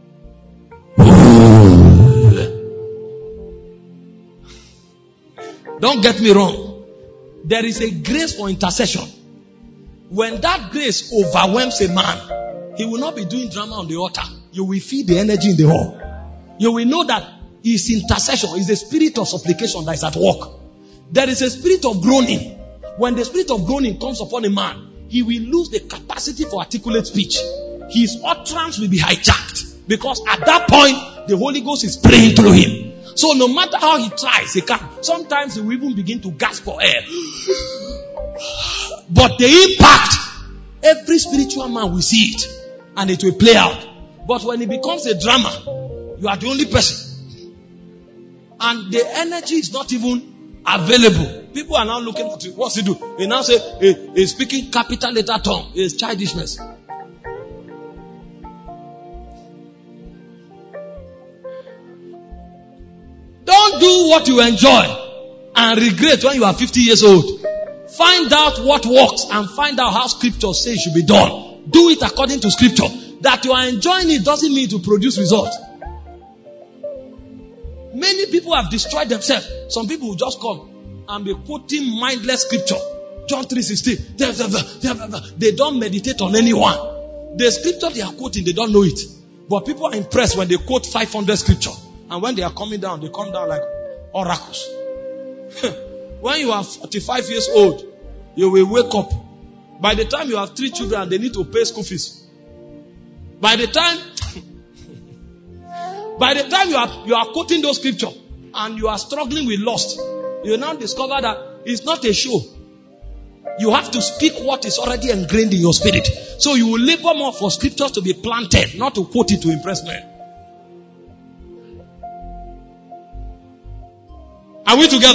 Don't get me wrong. There is a grace for intercession. When that grace overwhelms a man, he will not be doing drama on the altar. You will feel the energy in the hall. You will know that his intercession is the spirit of supplication that is at work. There is a spirit of groaning. When the spirit of groaning comes upon a man, he will lose the capacity for articulate speech. His utterance will be hijacked. Because at that point, the Holy Ghost is praying through him. So no matter how he tries, he can't. Sometimes he will even begin to gasp for air. But the impact, every spiritual man will see it. And it will play out. But when it becomes a drama, you are the only person. And the energy is not even available. People are now looking at you. What's he do? He now say, he, he's speaking capital letter tongue. It's childishness. Don't do what you enjoy and regret when you are fifty years old. Find out what works and find out how scripture says it should be done. Do it according to scripture. That you are enjoying it doesn't mean to produce results. Many people have destroyed themselves. Some people will just come and be quoting mindless scripture. John three sixteen. They don't meditate on anyone. The scripture they are quoting, they don't know it. But people are impressed when they quote five hundred scripture. And when they are coming down, they come down like oracles. When you are forty-five years old, you will wake up. By the time you have three children, they need to pay school fees. By the time, by the time you are you are quoting those scriptures and you are struggling with lust, you now discover that it's not a show. You have to speak what is already ingrained in your spirit. So you will labor more for scriptures to be planted, not to quote it to impress men. Are we together?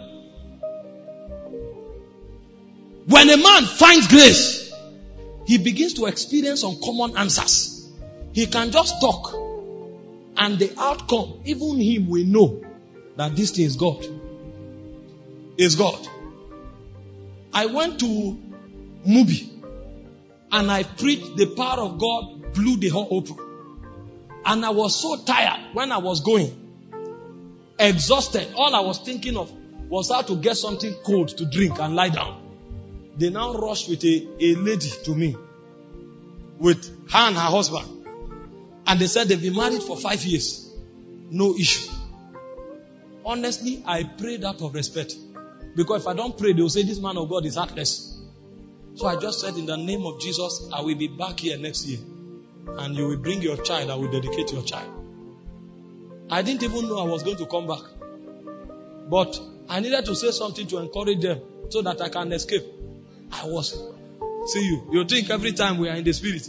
When a man finds grace, he begins to experience uncommon answers. He can just talk, and the outcome, even him will know that this thing is God. Is God. I went to Mubi, and I preached the power of God, blew the whole open. And I was so tired when I was going. Exhausted. All I was thinking of was how to get something cold to drink and lie down. They now rushed with a, a lady to me. With her and her husband. And they said they've been married for five years. No issue. Honestly, I prayed out of respect. Because if I don't pray, they will say this man of God is heartless. So I just said in the name of Jesus, I will be back here next year. And you will bring your child, I will dedicate your child. I didn't even know I was going to come back. But I needed to say something to encourage them so that I can escape. I was. See you. You think every time we are in the spirit.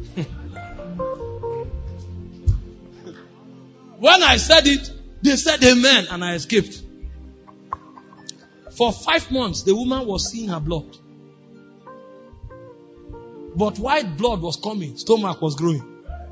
When I said it, they said amen and I escaped. For five months, the woman was seeing her blood. But white blood was coming. Stomach was growing.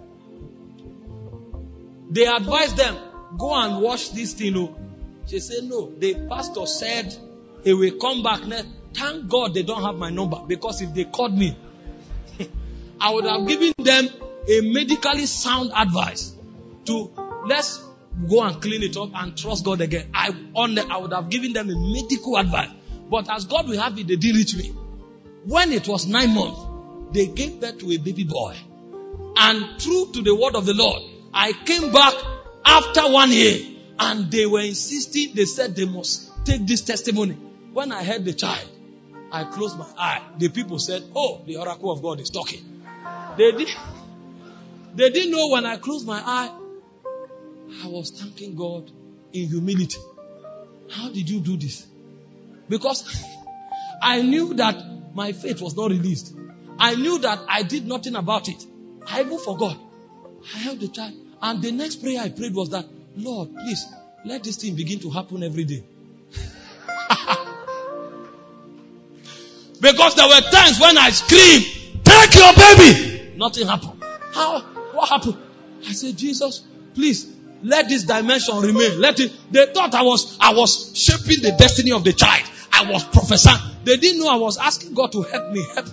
They advised them, go and wash this thing. Oh. She said, no. The pastor said he will come back next. Thank God they don't have my number. Because if they called me, I would have given them a medically sound advice to let's go and clean it up and trust God again. I, on the, I would have given them a medical advice. But as God will have it, they didn't reach me. When it was nine months, they gave birth to a baby boy. And true to the word of the Lord, I came back after one year. And they were insisting, they said they must take this testimony. When I heard the child, I closed my eye. The people said, oh, the oracle of God is talking. They, did, they didn't know when I closed my eye, I was thanking God in humility. How did you do this? Because I knew that my faith was not released. I knew that I did nothing about it. I even forgot. I held the child. And the next prayer I prayed was that, Lord, please, let this thing begin to happen every day. Because there were times when I screamed, take your baby. Nothing happened. How? What happened? I said, Jesus, please, let this dimension remain. Let it. They thought I was, I was shaping the destiny of the child. I was prophesying. They didn't know I was asking God to help me. Help.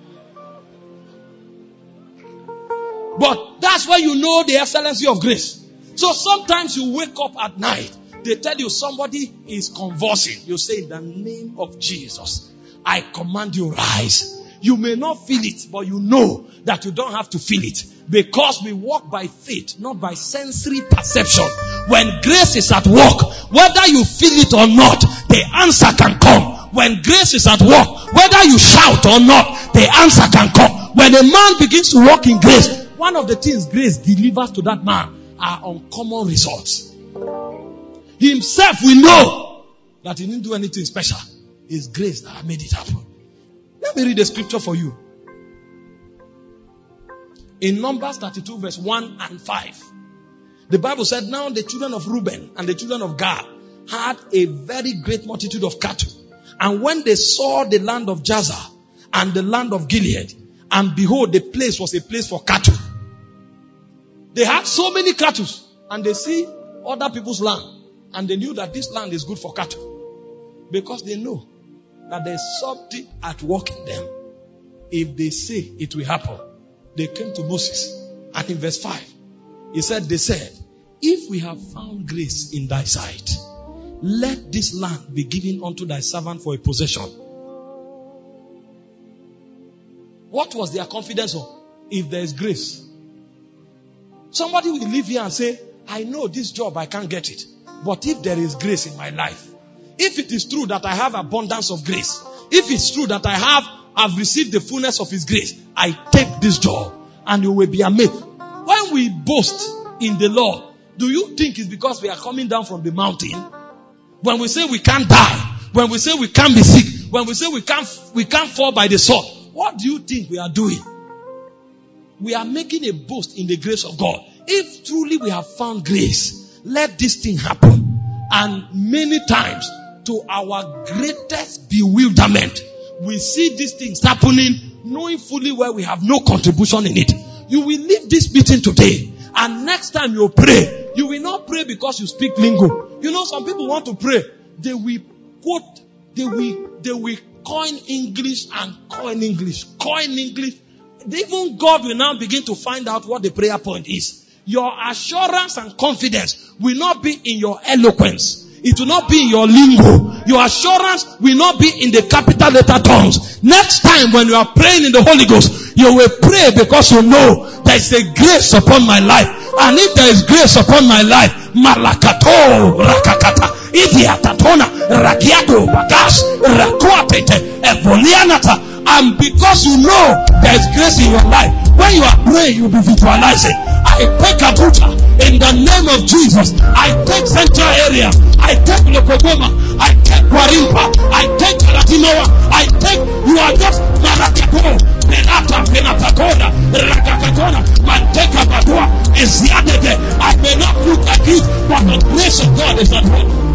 But that's why you know the excellency of grace. So sometimes you wake up at night. They tell you somebody is convulsing. You say, in the name of Jesus, I command you rise. You may not feel it, but you know that you don't have to feel it. Because we walk by faith, not by sensory perception. When grace is at work, whether you feel it or not, the answer can come. When grace is at work, whether you shout or not, the answer can come. When a man begins to walk in grace, one of the things grace delivers to that man are uncommon results. himself will know that he didn't do anything special. It's grace that made it happen. Let me read the scripture for you. In Numbers thirty-two verse one and five. The Bible said, now the children of Reuben and the children of Gad had a very great multitude of cattle. And when they saw the land of Jazer and the land of Gilead, and behold, the place was a place for cattle. They had so many cattle, and they see other people's land, and they knew that this land is good for cattle. Because they know that there's something at work in them. If they say it will happen, they came to Moses, and in verse five, he said, they said, if we have found grace in thy sight, let this land be given unto thy servant for a possession. What was their confidence on? If there is grace. Somebody will live here and say, I know this job, I can't get it. But if there is grace in my life, if it is true that I have abundance of grace, if it's true that I have, I've received the fullness of his grace, I take this job, and you will be amazed. When we boast in the Lord, do you think it's because we are coming down from the mountain? When we say we can't die, when we say we can't be sick, when we say we can't, we can't fall by the sword, what do you think we are doing? We are making a boast in the grace of God. If truly we have found grace, let this thing happen. And many times, to our greatest bewilderment, we see these things happening, knowing fully well we have no contribution in it. You will leave this meeting today, and next time you pray, you will not pray because you speak lingo. You know, some people want to pray. They will quote, they will, they will coin English and coin English, coin English. Even God will now begin to find out what the prayer point is. Your assurance and confidence will not be in your eloquence. It will not be in your lingo. Your assurance will not be in the capital letter tongues. Next time when you are praying in the Holy Ghost, you will pray because you know there is a grace upon my life. And if there is grace upon my life, malakato rakakata, idiatatona, rakiato bagas, rakuatete, evolianata. And because you know there is grace in your life, when you are praying, you will be visualizing. I take Abuja in the name of Jesus. I take Central Area. I take Lokogoma. I take Warimpa. I take Latinoa. I take, you are just Marakato, Penata, Penatakoda, Rakakatona, Manteka Badua, Eziadede. I may not look at it, but the grace of God is at work.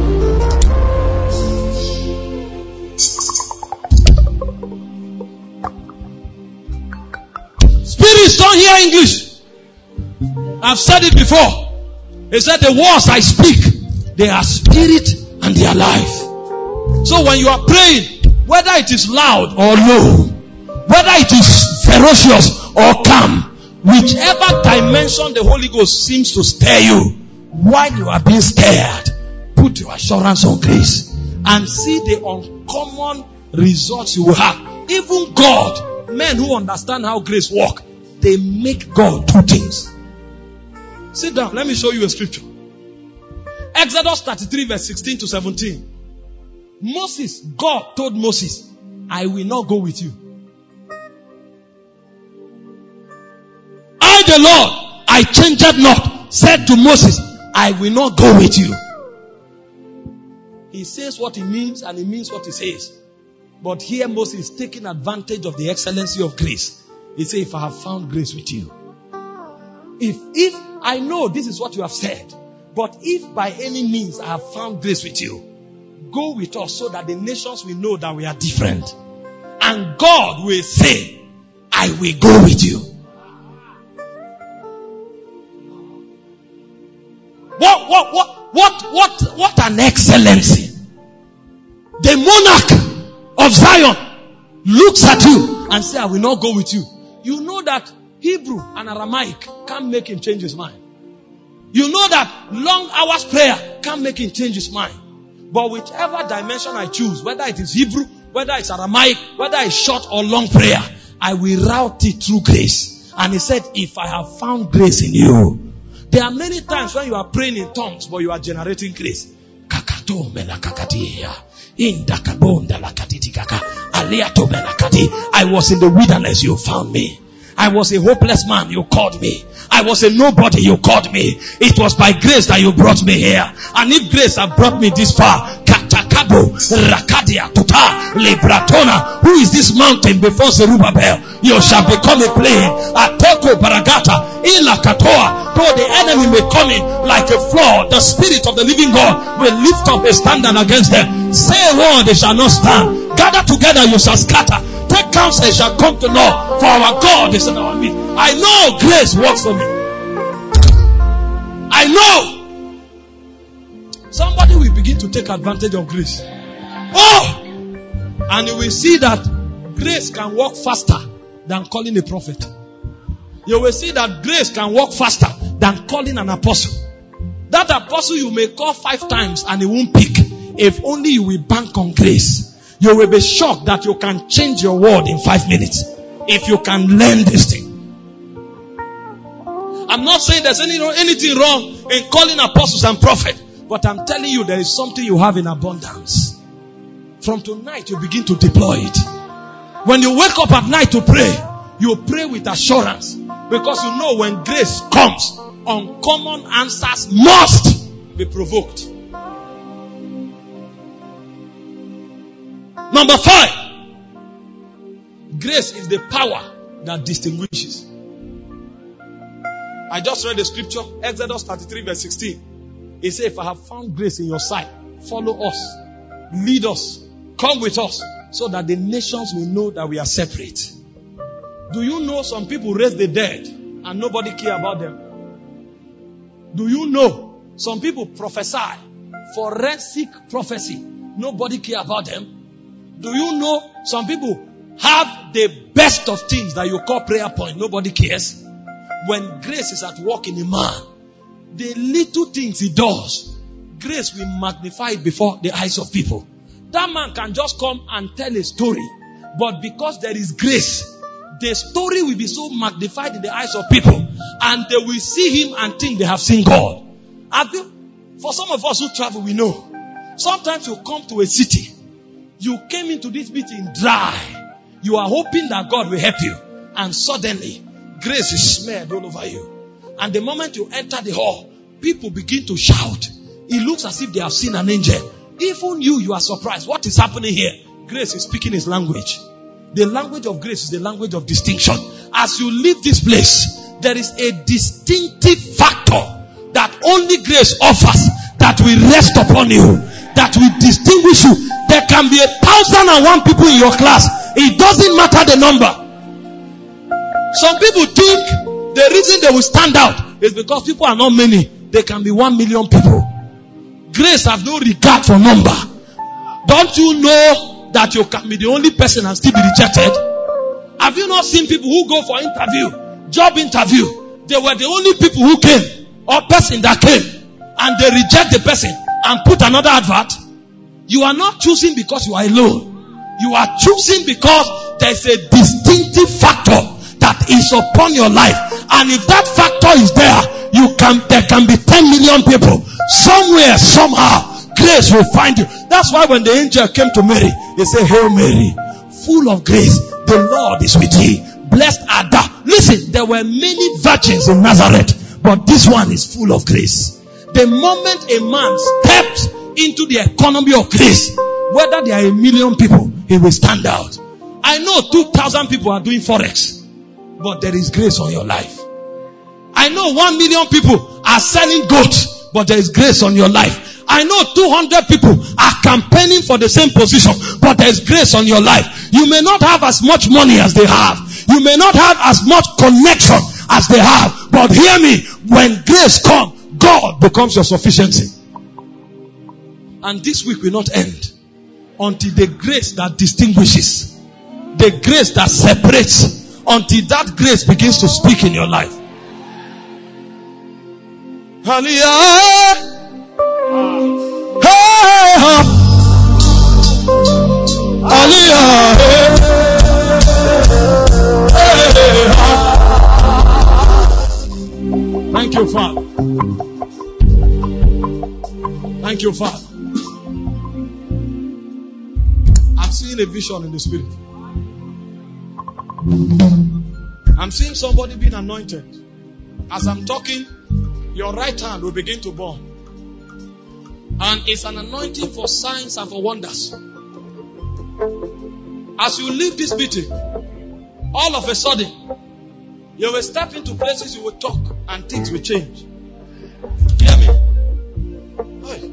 Spirits don't hear English. I've said it before. He said the words I speak, they are spirit and they are life. So when you are praying, whether it is loud or low, whether it is ferocious or calm, whichever dimension the Holy Ghost seems to stir you, while you are being stirred, put your assurance on grace and see the uncommon results you will have. Even God, men who understand how grace works, they make God do things. Sit down. Let me show you a scripture. Exodus thirty-three verse sixteen to seventeen. Moses, God told Moses, I will not go with you. I, the Lord, I changed not, said to Moses, I will not go with you. He says what he means and he means what he says. But here Moses is taking advantage of the excellency of grace. He says, if I have found grace with you. If, if I know this is what you have said, but if by any means I have found grace with you, go with us so that the nations will know that we are different. And God will say, I will go with you. What, what, what, what, what, what an excellency. The monarch of Zion looks at you and says, I will not go with you. You know that Hebrew and Aramaic can't make him change his mind. You know that long hours prayer can't make him change his mind. But whichever dimension I choose, whether it is Hebrew, whether it's Aramaic, whether it's short or long prayer, I will route it through grace. And he said, if I have found grace in you. There are many times when you are praying in tongues, but you are generating grace. I was in the wilderness, you found me. I was a hopeless man, you called me. I was a nobody, you called me. It was by grace that you brought me here. And if grace had brought me this far, Katakabo, Rakadia, Tuta, Libratona, who is this mountain before Zerubbabel? You shall become a plain. Atoko Baragata, Ila Katoa. Though the enemy may come in like a flood, the Spirit of the living God will lift up a standard against them. Say a word, they shall not stand. Gather together, you shall scatter. Take counsel, it shall come to naught. For our God is in our midst. I know grace works for me. I know. Somebody will begin to take advantage of grace. Oh! And you will see that grace can work faster than calling a prophet. You will see that grace can work faster than calling an apostle. That apostle you may call five times and he won't pick. If only you will bank on grace. You will be shocked that you can change your word in five minutes. If you can learn this thing. I'm not saying there's any, anything wrong in calling apostles and prophets. But I'm telling you, there is something you have in abundance. From tonight, you begin to deploy it. When you wake up at night to pray, you pray with assurance. Because you know when grace comes, uncommon answers must be provoked. Number five. Grace is the power that distinguishes. I just read the scripture, Exodus thirty-three verse sixteen. It says, if I have found grace in your sight, follow us, lead us, come with us, so that the nations will know that we are separate. Do you know some people raise the dead and nobody care about them? Do you know some people prophesy, forensic prophecy, nobody care about them? Do you know some people have the best of things that you call prayer point, nobody cares? When grace is at work in a man, the little things he does, grace will magnify it before the eyes of people. That man can just come and tell a story, but because there is grace, the story will be so magnified in the eyes of people, and they will see him and think they have seen God. And for some of us who travel, we know. Sometimes you come to a city, you came into this meeting dry. You are hoping that God will help you, and suddenly grace is smeared all over you. And the moment you enter the hall, people begin to shout. It looks as if they have seen an angel. Even you, you are surprised. What is happening here? Grace is speaking his language. The language of grace is the language of distinction. As you leave this place, there is a distinctive factor that only grace offers, that will rest upon you, that will distinguish you. There can be a thousand and one people in your class. It doesn't matter the number. Some people think the reason they will stand out is because people are not many. They can be one million people. Grace has no regard for number. Don't you know that you can be the only person and still be rejected? Have you not seen people who go for interview, job interview? They were the only people who came, or person that came, and they reject the person and put another advert. You are not choosing because you are alone. You are choosing because there is a distinctive factor that is upon your life. And if that factor is there, you can there can be ten million people. Somewhere, somehow, grace will find you. That's why when the angel came to Mary, they say, Hail Mary, full of grace, the Lord is with thee. Blessed art thou. Listen, there were many virgins in Nazareth, but this one is full of grace. The moment a man steps into the economy of grace, whether there are a million people, he will stand out. I know two thousand people are doing forex, but there is grace on your life. I know one million people are selling goats, but there is grace on your life. I know two hundred people are campaigning for the same position, but there is grace on your life. You may not have as much money as they have. You may not have as much connection as they have. But hear me, when grace comes, God becomes your sufficiency. And this week will not end until the grace that distinguishes, the grace that separates, until that grace begins to speak in your life. Hallelujah. Hey, hallelujah. Thank you, Father. Thank you, Father. I'm seeing a vision in the spirit. I'm seeing somebody being anointed. As I'm talking, your right hand will begin to burn. And it's an anointing for signs and for wonders. As you leave this meeting, all of a sudden, you will step into places you will talk and things will change. Hear me? Hey.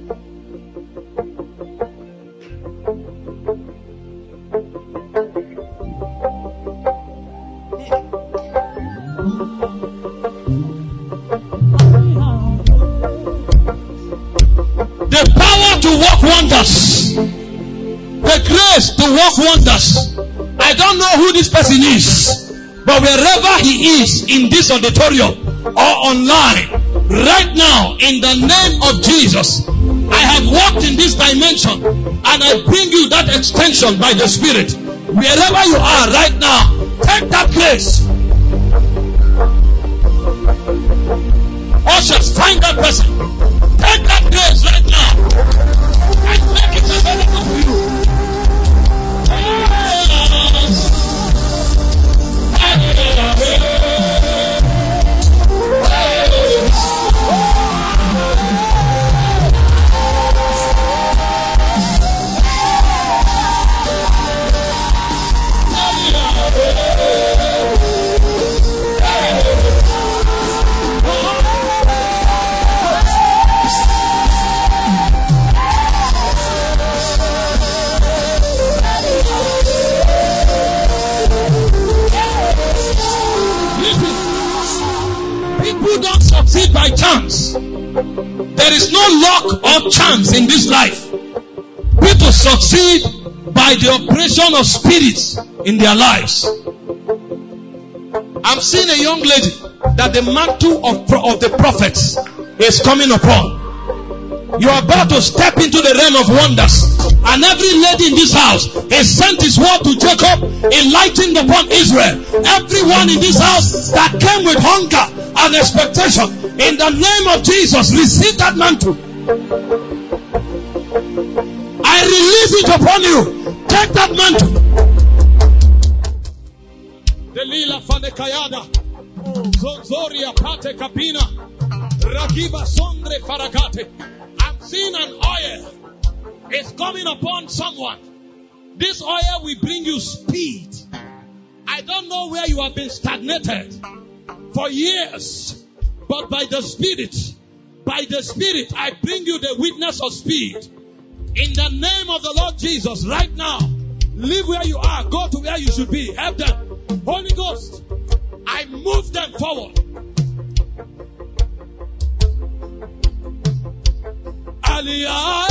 The power to work wonders. The grace to work wonders. I don't know who this person is, but wherever he is in this auditorium or online, right now, in the name of Jesus, I have walked in this dimension and I bring you that extension by the Spirit. Wherever you are right now, take that grace. Ushers, find that person. Take that grace right now and make it available for you. By chance. There is no luck or chance in this life. People succeed by the operation of spirits in their lives. I'm seeing a young lady that the mantle of, of the prophets is coming upon. You are about to step into the realm of wonders. And every lady in this house has sent his word to Jacob, enlightened upon Israel. Everyone in this house that came with hunger and expectation, in the name of Jesus, receive that mantle. I release it upon you. Take that mantle. Delila Fanekayada, Zonzoria Pate Kapina, Ragiba Sondre Faragate. I'm seeing an oil. It's coming upon someone. This oil will bring you speed. I don't know where you have been stagnated for years, but by the Spirit, by the Spirit, I bring you the witness of speed. In the name of the Lord Jesus, right now, leave where you are, go to where you should be. Help them. Holy Ghost, I move them forward. Aliyah.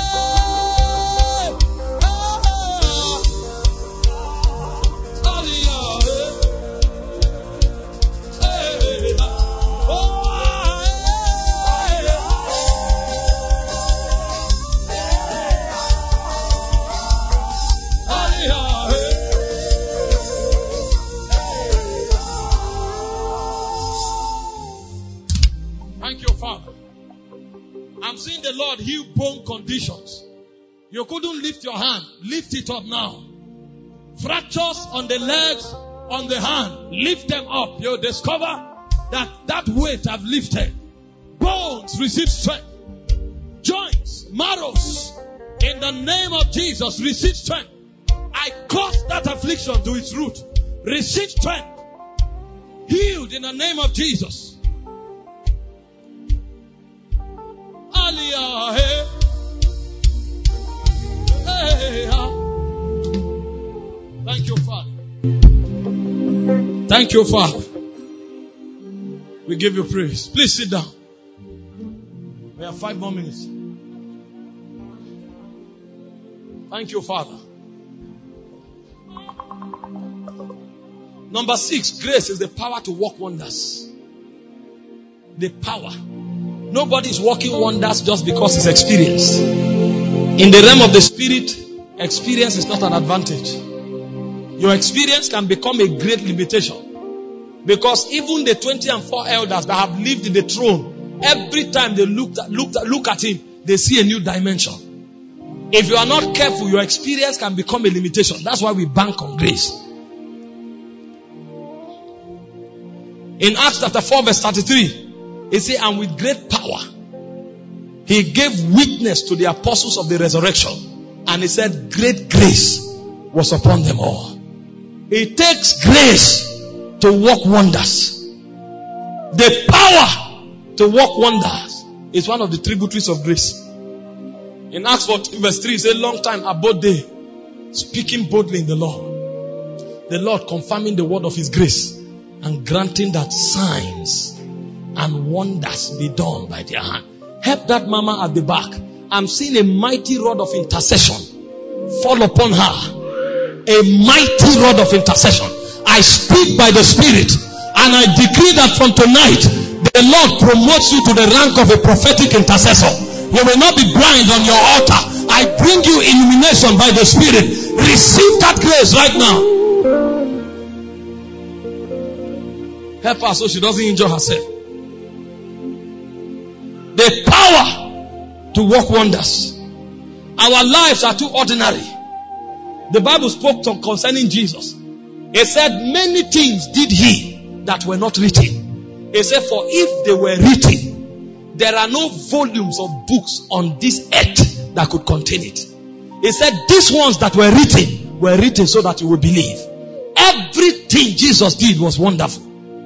I'm seeing the Lord heal bone conditions. You couldn't lift your hand. Lift it up now. Fractures on the legs, on the hand. Lift them up. You'll discover that that weight have lifted. Bones receive strength. Joints, marrows, in the name of Jesus, receive strength. I cause that affliction to its root. Receive strength. Healed in the name of Jesus. Aliyah, hey. Hey, ah. Thank you, Father. Thank you, Father. We give you praise. Please sit down. We have five more minutes. Thank you, Father. Number six, grace is the power to work wonders. The power. Nobody is working wonders just because it's experienced. In the realm of the Spirit, experience is not an advantage. Your experience can become a great limitation. Because even the twenty and four elders that have lived in the throne, every time they look at, look at, look at him, they see a new dimension. If you are not careful, your experience can become a limitation. That's why we bank on grace. In Acts chapter four verse thirty-three, it says, and with great power, he gave witness to the apostles of the resurrection. And he said, great grace was upon them all. It takes grace to work wonders. The power to work wonders is one of the tributaries of grace. In Acts fourteen verse three, it says, long time abode they, speaking boldly in the Lord. The Lord confirming the word of his grace and granting that signs and wonders be done by their hand. Help that mama at the back. I'm seeing a mighty rod of intercession fall upon her. A mighty rod of intercession. I speak by the Spirit and I decree that from tonight the Lord promotes you to the rank of a prophetic intercessor. You will not be blind on your altar. I bring you illumination by the Spirit. Receive that grace right now. Help her so she doesn't injure herself. The power to work wonders. Our lives are too ordinary. The Bible spoke to concerning Jesus. It said many things did he that were not written. It said for if they were written, there are no volumes of books on this earth that could contain it. It said these ones that were written were written so that you would believe. Everything Jesus did was wonderful.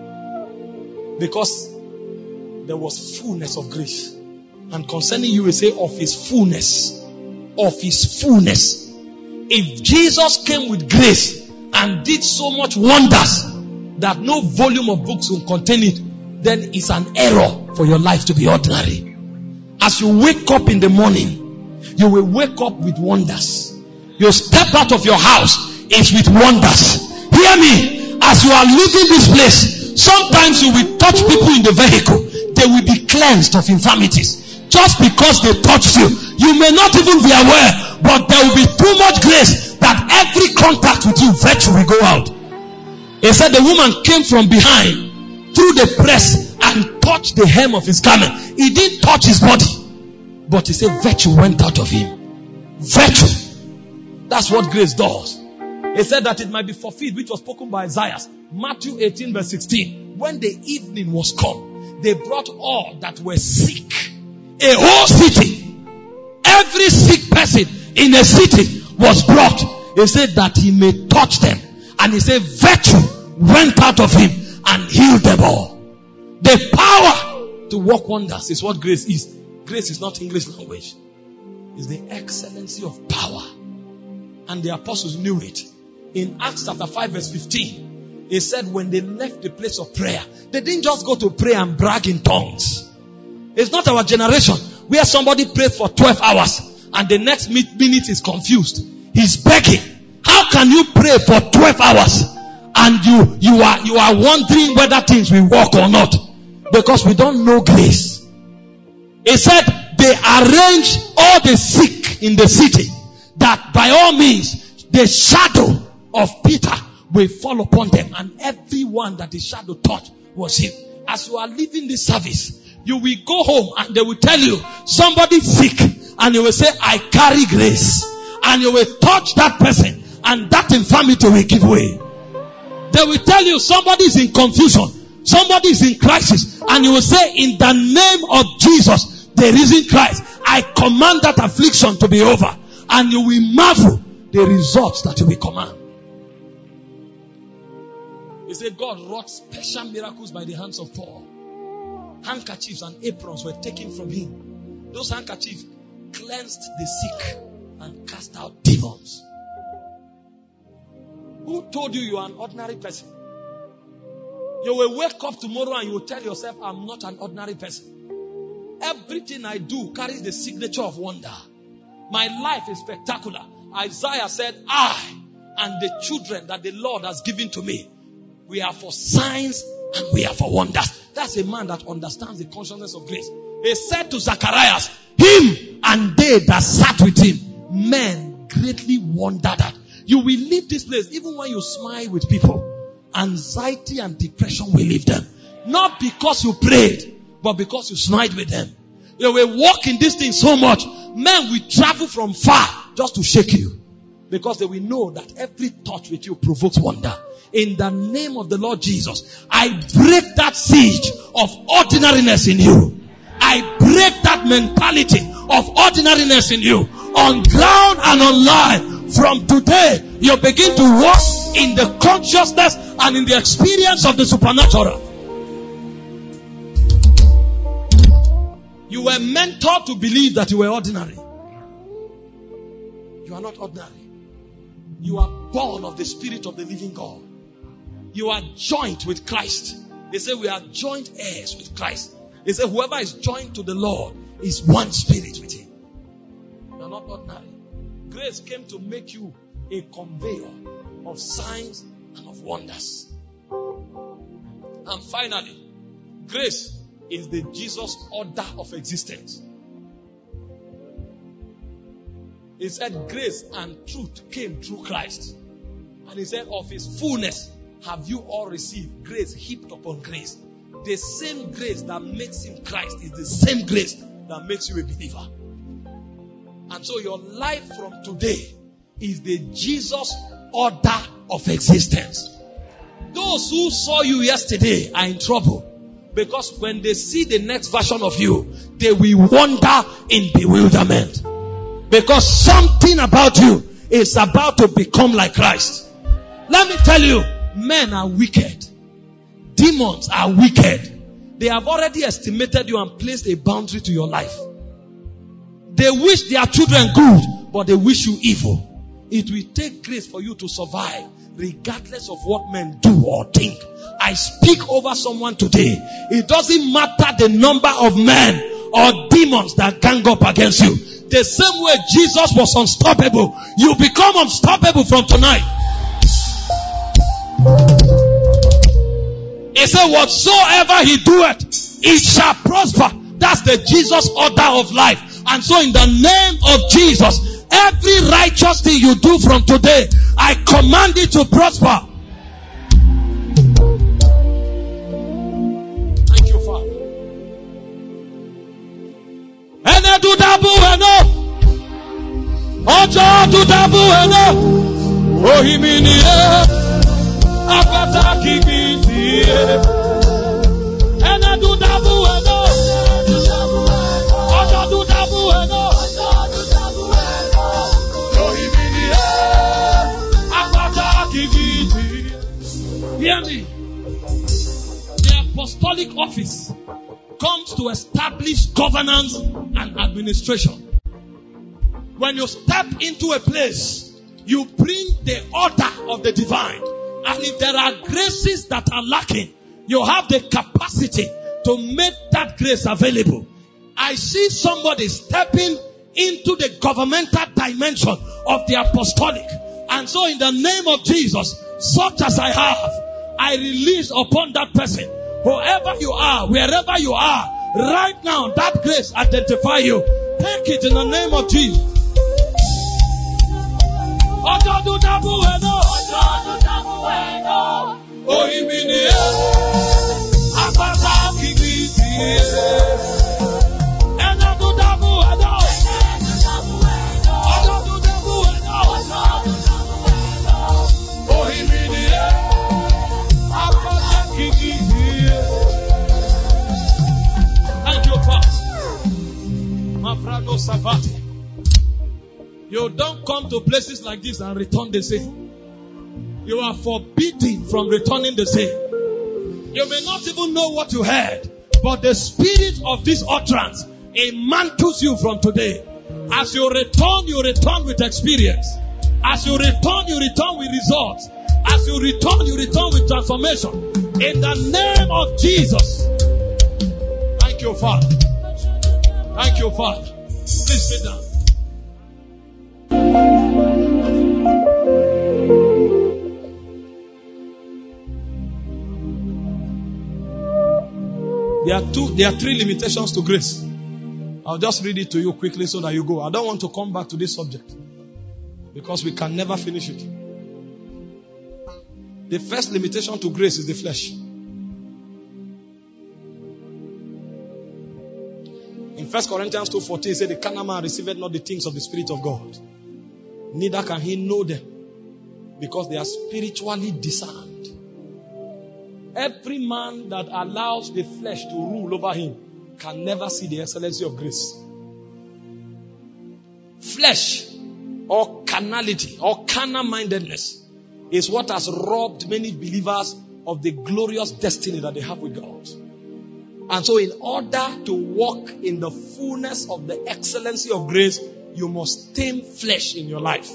Because there was fullness of grace. And concerning you, we say of his fullness. Of his fullness. If Jesus came with grace and did so much wonders that no volume of books will contain it, then it's an error for your life to be ordinary. As you wake up in the morning, you will wake up with wonders. You step out of your house, it's with wonders. Hear me, as you are leaving this place, sometimes you will touch people in the vehicle. They will be cleansed of infirmities. Just because they touched you. You may not even be aware, but there will be too much grace that every contact with you, virtue will go out. He said the woman came from behind through the press and touched the hem of his garment. He didn't touch his body, but he said virtue went out of him. Virtue. That's what grace does. He said that it might be fulfilled, which was spoken by Isaiah. Matthew eighteen verse sixteen. When the evening was come, they brought all that were sick. A whole city. Every sick person in a city was brought. He said that he may touch them. And he said virtue went out of him and healed them all. The power to work wonders is what grace is. Grace is not English language. It's the excellency of power. And the apostles knew it. In Acts chapter five verse fifteen, he said when they left the place of prayer, they didn't just go to pray and brag in tongues. It's not our generation where somebody prayed for twelve hours and the next minute is confused. He's begging. How can you pray for twelve hours and you, you are, you are wondering whether things will work or not? Because we don't know grace. He said they arranged all the sick in the city that by all means the shadow of Peter will fall upon them, and everyone that the shadow touched was him. As you are leaving this service, you will go home and they will tell you somebody sick, and you will say, I carry grace, and you will touch that person and that infirmity will give way. They will tell you somebody is in confusion, somebody is in crisis, and you will say, in the name of Jesus, the risen Christ, I command that affliction to be over, and you will marvel the results that you will command. He said God wrought special miracles by the hands of Paul. Handkerchiefs and aprons were taken from him. Those handkerchiefs cleansed the sick and cast out demons. Who told you you are an ordinary person? You will wake up tomorrow and you will tell yourself, I'm not an ordinary person. Everything I do carries the signature of wonder. My life is spectacular. Isaiah said, I and the children that the Lord has given to me, we are for signs and we are for wonders. That's a man that understands the consciousness of grace. He said to Zacharias, him and they that sat with him, men greatly wondered at. You will leave this place, even when you smile with people, anxiety and depression will leave them. Not because you prayed, but because you smiled with them. You will walk in this thing so much, men will travel from far just to shake you. Because they will know that every touch with you provokes wonder. in the name of the Lord Jesus, I break that siege of ordinariness in you. I break that mentality of ordinariness in you, on ground and on life. From today, you begin to walk in the consciousness and in the experience of the supernatural. You were mentored to believe that you were ordinary. You are not ordinary. You are born of the Spirit of the living God. You are joined with Christ. They say we are joint heirs with Christ. They say whoever is joined to the Lord is one spirit with him. You are not ordinary. Grace came to make you a conveyor of signs and of wonders. And finally, grace is the Jesus order of existence. He said grace and truth came through Christ. And he said of his fullness have you all received grace heaped upon grace. The same grace that makes him Christ is the same grace that makes you a believer. And so your life from today is the Jesus order of existence. Those who saw you yesterday are in trouble. Because when they see the next version of you, they will wander in bewilderment. Because something about you is about to become like Christ. Let me tell you, men are wicked. Demons are wicked. They have already estimated you and placed a boundary to your life. They wish their children good, but they wish you evil. It will take grace for you to survive, regardless of what men do or think. I speak over someone today. It doesn't matter the number of men or demons that gang up against you. The same way Jesus was unstoppable, you become unstoppable from tonight. He said, whatsoever he doeth, it shall prosper. That's the Jesus order of life. And so in the name of Jesus, every righteous thing you do from today, I command it to prosper. Thank you, Father. Ene do dabu eno. Ojo do dabu eno. Ohimini e. Akata kibiti e. Ene do dabu eno. Ojo do dabu eno. Ohimini e. Akata kibiti. Hear me. The apostolic office comes to establish governance and administration. When you step into a place, you bring the order of the divine. And if there are graces that are lacking, you have the capacity to make that grace available. I see somebody stepping into the governmental dimension of the apostolic. And so in the name of Jesus, such as I have, I release upon that person, whoever you are, wherever you are, right now, that grace identify you. Take it in the name of Jesus. You don't come to places like this and return the same. You are forbidden from returning the same. You may not even know what you heard, but the spirit of this utterance, it mantles you from today. As you return, you return with experience. As you return, you return with results. As you return, you return with transformation. In the name of Jesus. Thank you, Father. Thank you, Father. Please sit down. There are two, there are three limitations to grace. I'll just read it to you quickly so that you go. I don't want to come back to this subject because we can never finish it. The first limitation to grace is the flesh. In First Corinthians two fourteen, it says, the carnal man receiveth not the things of the Spirit of God, neither can he know them, Because they are spiritually discerned. Every man that allows the flesh to rule over him can never see the excellency of grace. Flesh or carnality or carnal-mindedness is what has robbed many believers of the glorious destiny that they have with God. And so in order to walk in the fullness of the excellency of grace, you must tame flesh in your life.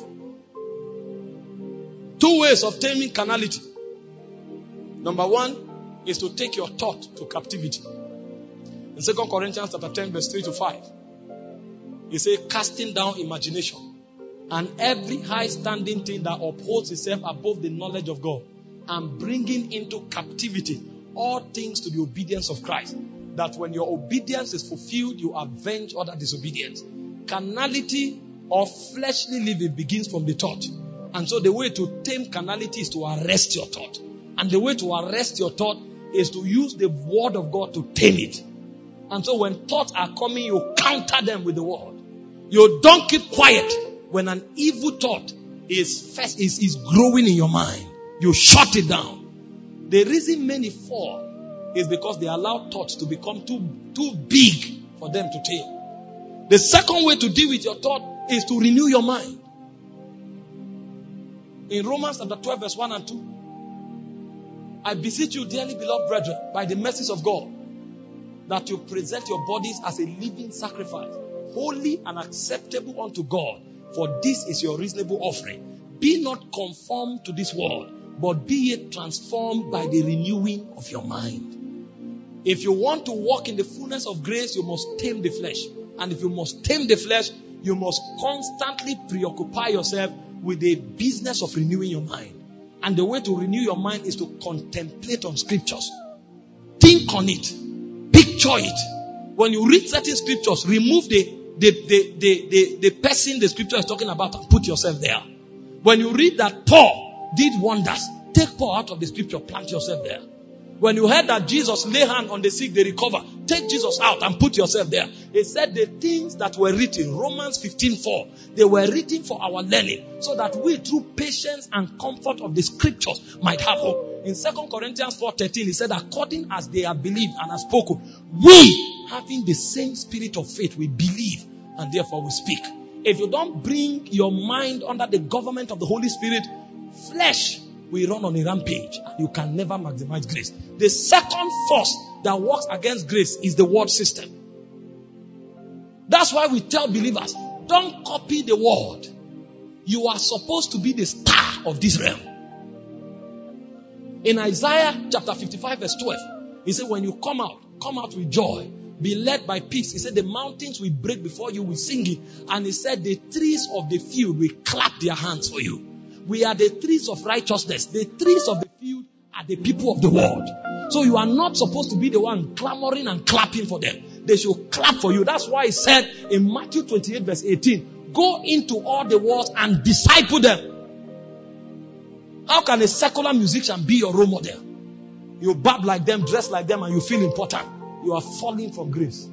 Two ways of taming carnality. Number one is to take your thought to captivity. In Second Corinthians chapter ten, verse three to five, he says, casting down imagination and every high standing thing that upholds itself above the knowledge of God, and bringing into captivity all things to the obedience of Christ, that when your obedience is fulfilled, you avenge other disobedience. Carnality or fleshly living begins from the thought. And so the way to tame carnality is to arrest your thought. And the way to arrest your thought is to use the word of God to tame it. And so when thoughts are coming, you counter them with the word. You don't keep quiet when an evil thought is, first, is, is growing in your mind. You shut it down. The reason many fall is because they allow thoughts to become too, too big for them to tame. The second way to deal with your thought is to renew your mind. In Romans chapter twelve, verse one and two, I beseech you, dearly beloved brethren, by the mercies of God, that you present your bodies as a living sacrifice, holy and acceptable unto God, for this is your reasonable offering. Be not conformed to this world, but be ye transformed by the renewing of your mind. If you want to walk in the fullness of grace, you must tame the flesh. And if you must tame the flesh, you must constantly preoccupy yourself with the business of renewing your mind. And the way to renew your mind is to contemplate on scriptures. Think on it. Picture it. When you read certain scriptures, remove the, the, the, the, the, the person the scripture is talking about and put yourself there. When you read that Paul did wonders, take Paul out of the scripture, plant yourself there. When you heard that Jesus lay hand on the sick, they recover, take Jesus out and put yourself there. He said the things that were written, Romans fifteen four, they were written for our learning, so that we through patience and comfort of the scriptures might have hope. In Second Corinthians four thirteen, he said, according as they have believed and have spoken, we, having the same spirit of faith, we believe and therefore we speak. If you don't bring your mind under the government of the Holy Spirit, flesh will run on a rampage. You can never maximize grace. The second force that works against grace is the world system. That's why we tell believers, don't copy the world. You are supposed to be the star of this realm. In Isaiah chapter fifty-five verse twelve, he said, when you come out, come out with joy. Be led by peace. He said, the mountains will break before you with singing. And he said, the trees of the field will clap their hands for you. We are the trees of righteousness. The trees of the field are the people of the world. So you are not supposed to be the one clamoring and clapping for them. They should clap for you. That's why he said in Matthew twenty-eight verse eighteen, go into all the world and disciple them. How can a secular musician be your role model? You barb like them, dress like them, and you feel important. You are falling from grace.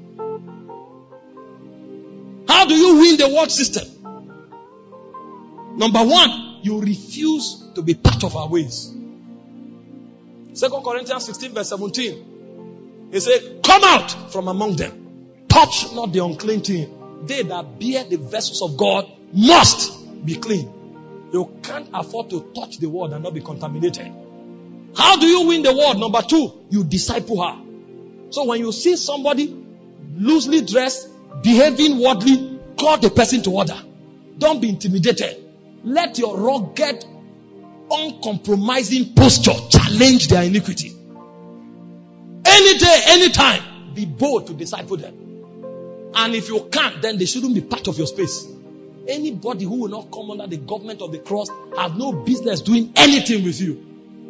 How do you win the world system? Number one, you refuse to be part of our ways. Second Corinthians sixteen verse seventeen. He said, come out from among them. Touch not the unclean thing. They that bear the vessels of God must be clean. You can't afford to touch the word and not be contaminated. How do you win the world? Number two, you disciple her. So when you see somebody loosely dressed, behaving worldly, call the person to order. Don't be intimidated. Let your rugged, uncompromising posture challenge their iniquity. Any day, anytime, be bold to disciple them. And if you can't, then they shouldn't be part of your space. Anybody who will not come under the government of the cross has no business doing anything with you.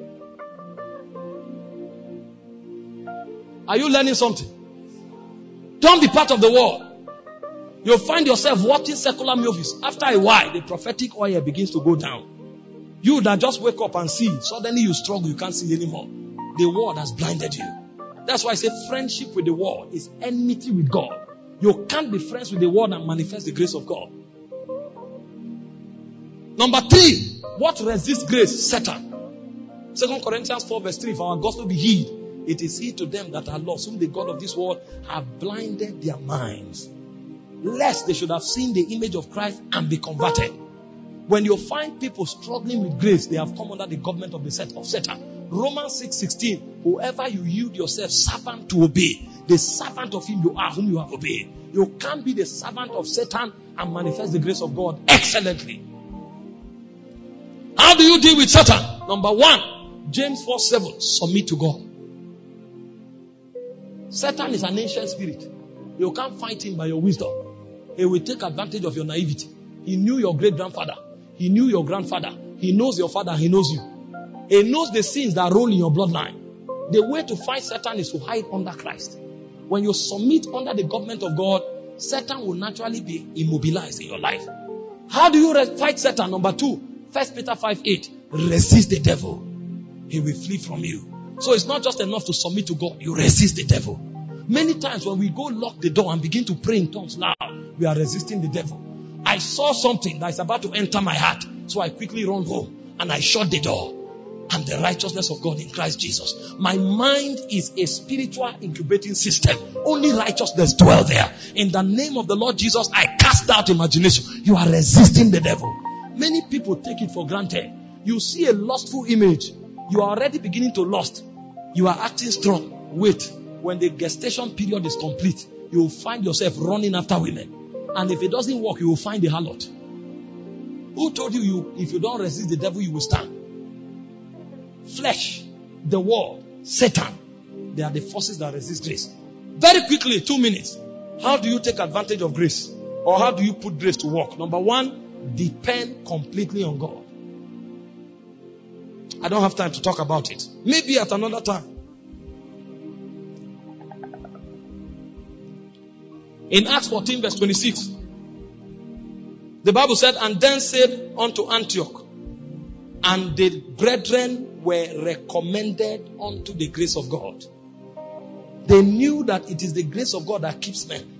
Are you learning something? Don't be part of the world. You'll find yourself watching secular movies. After a while, the prophetic oil begins to go down. You that just wake up and see, suddenly you struggle, you can't see anymore. The world has blinded you. That's why I say friendship with the world is enmity with God. You can't be friends with the world and manifest the grace of God. Number three, what resists grace? Satan. Second Corinthians four verse three, if our gospel be hid, it is hid to them that are lost, whom the God of this world have blinded their minds, lest they should have seen the image of Christ and be converted. When you find people struggling with grace, they have come under the government of the set of Satan. Romans six sixteen, whoever you yield yourself servant to obey, the servant of him you are whom you have obeyed. You can't be the servant of Satan and manifest the grace of God excellently. How do you deal with Satan? Number one, James four seven, submit to God. Satan is an ancient spirit. You can't fight him by your wisdom. He will take advantage of your naivety. He knew your great grandfather. He knew your grandfather. He knows your father. He knows you. He knows the sins that roll in your bloodline. The way to fight Satan is to hide under Christ. When you submit under the government of God, Satan will naturally be immobilized in your life. How do you fight Satan? Number two, First Peter five eight, resist the devil. He will flee from you. So it's not just enough to submit to God. You resist the devil. Many times when we go lock the door and begin to pray in tongues loud, we are resisting the devil. I saw something that is about to enter my heart. So I quickly run home and I shut the door. I'm the righteousness of God in Christ Jesus. My mind is a spiritual incubating system. Only righteousness dwell there. In the name of the Lord Jesus, I cast out imagination. You are resisting the devil. Many people take it for granted. You see a lustful image. You are already beginning to lust. You are acting strong. Wait. When the gestation period is complete, you will find yourself running after women. And if it doesn't work, you will find the harlot. Who told you, you if you don't resist the devil, you will stand? Flesh, the world, Satan. They are the forces that resist grace. Very quickly, two minutes. How do you take advantage of grace? Or how do you put grace to work? Number one, depend completely on God. I don't have time to talk about it. Maybe at another time. In Acts fourteen verse twenty-six, the Bible said, and then said unto Antioch, and the brethren were recommended unto the grace of God. They knew that it is the grace of God that keeps men.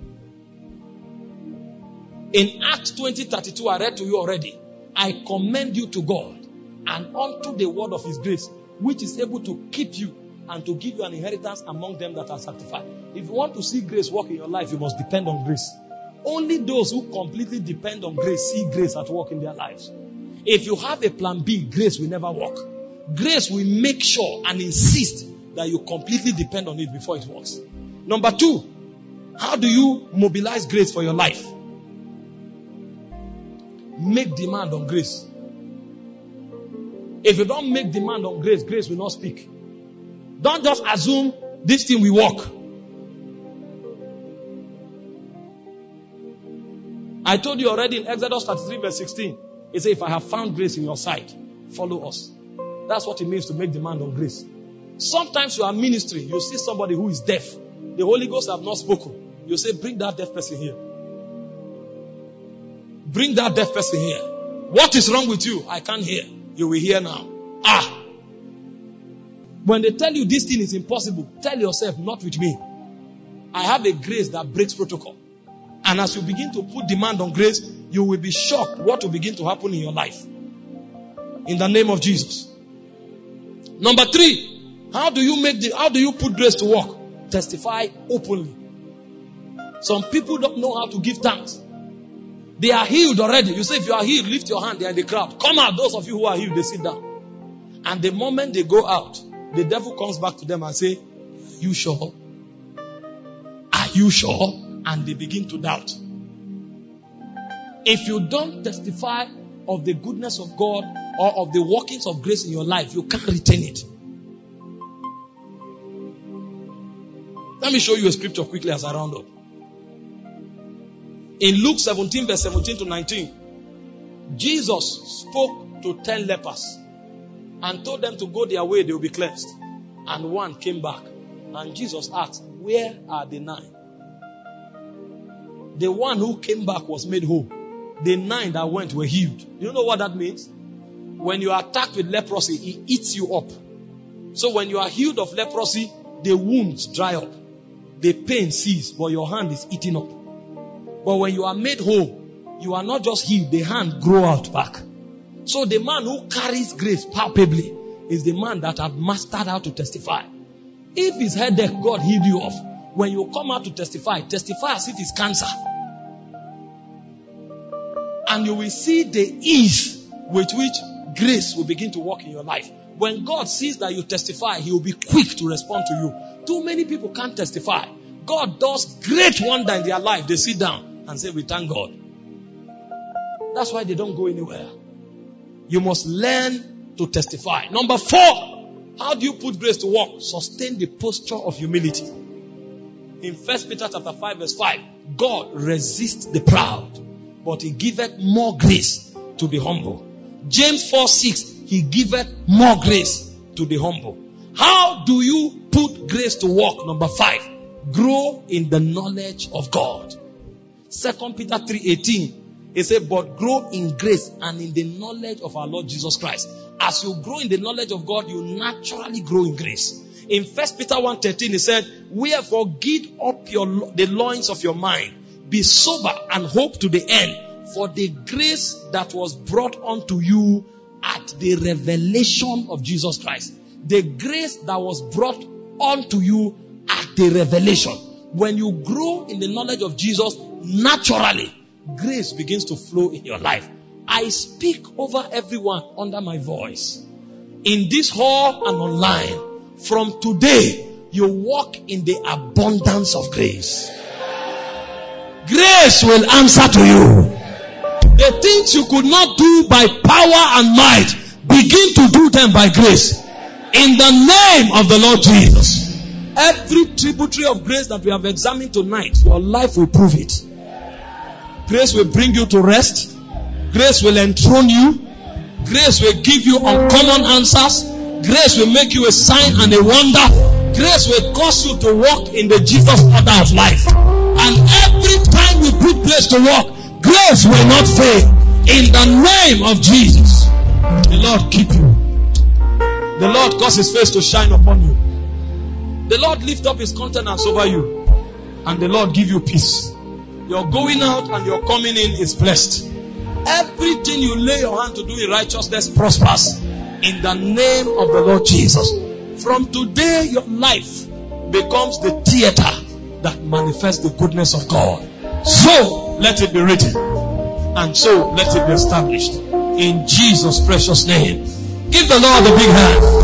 In Acts twenty thirty-two, I read to you already, I commend you to God and unto the word of his grace, which is able to keep you and to give you an inheritance among them that are sanctified. If you want to see grace work in your life, you must depend on grace. Only those who completely depend on grace see grace at work in their lives. If you have a plan B, grace will never work. Grace will make sure and insist that you completely depend on it before it works. Number two, how do you mobilize grace for your life? Make demand on grace. If you don't make demand on grace, grace will not speak. Don't just assume this thing will work. I told you already in Exodus thirty-three verse sixteen. It says, if I have found grace in your sight, follow us. That's what it means to make demand on grace. Sometimes you are ministering, you see somebody who is deaf. The Holy Ghost have not spoken. You say, bring that deaf person here. Bring that deaf person here. What is wrong with you? I can't hear. You will hear now. Ah! When they tell you this thing is impossible, tell yourself, not with me. I have a grace that breaks protocol. And as you begin to put demand on grace, you will be shocked what will begin to happen in your life. In the name of Jesus. Number three, how do you make the, how do you put grace to work? Testify openly. Some people don't know how to give thanks. They are healed already. You say, if you are healed, lift your hand. They are in the crowd. Come out. Those of you who are healed, they sit down. And the moment they go out, the devil comes back to them and say, you sure? Are you sure? And they begin to doubt. If you don't testify of the goodness of God or of the workings of grace in your life, you can't retain it. Let me show you a scripture quickly as I round up. In Luke seventeen verse seventeen to nineteen, Jesus spoke to ten lepers and told them to go their way, they will be cleansed. And one came back. And Jesus asked, where are the nine? The one who came back was made whole. The nine that went were healed. Do you know what that means? When you are attacked with leprosy, it eats you up. So when you are healed of leprosy, the wounds dry up. The pain ceases, but your hand is eaten up. But when you are made whole, you are not just healed, the hand grow out back. So the man who carries grace palpably is the man that have mastered how to testify. If his headache, God healed you of, when you come out to testify, testify as if it's cancer. And you will see the ease with which grace will begin to work in your life. When God sees that you testify, He will be quick to respond to you. Too many people can't testify. God does great wonder in their life. They sit down and say, we thank God. That's why they don't go anywhere. You must learn to testify. Number four, how do you put grace to work? Sustain the posture of humility. In First Peter chapter five verse five, God resists the proud, but He giveth more grace to the humble. James four six, He giveth more grace to the humble. How do you put grace to work? Number five, grow in the knowledge of God. Second Peter three eighteen, it says, but grow in grace and in the knowledge of our Lord Jesus Christ. As you grow in the knowledge of God, you naturally grow in grace. In First Peter one thirteen, it said, wherefore gird up your the loins of your mind, be sober and hope to the end for the grace that was brought unto you at the revelation of Jesus Christ. The grace that was brought unto you at the revelation. When you grow in the knowledge of Jesus, naturally, grace begins to flow in your life. I speak over everyone under my voice, in this hall and online. From today, you walk in the abundance of grace. Grace will answer to you. The things you could not do by power and might, begin to do them by grace. In the name of the Lord Jesus. Every tributary of grace that we have examined tonight, your life will prove it. Grace will bring you to rest. Grace will enthrone you. Grace will give you uncommon answers. Grace will make you a sign and a wonder. Grace will cause you to walk in the Jesus order of life. And every time we put grace to work, grace will not fail. In the name of Jesus. The Lord keep you. The Lord cause His face to shine upon you. The Lord lift up His countenance over you. And the Lord give you peace. Your going out and your coming in is blessed. Everything you lay your hand to do in righteousness prospers. In the name of the Lord Jesus. From today, your life becomes the theater that manifests the goodness of God. So, let it be written. And so, let it be established. In Jesus' precious name. Give the Lord a big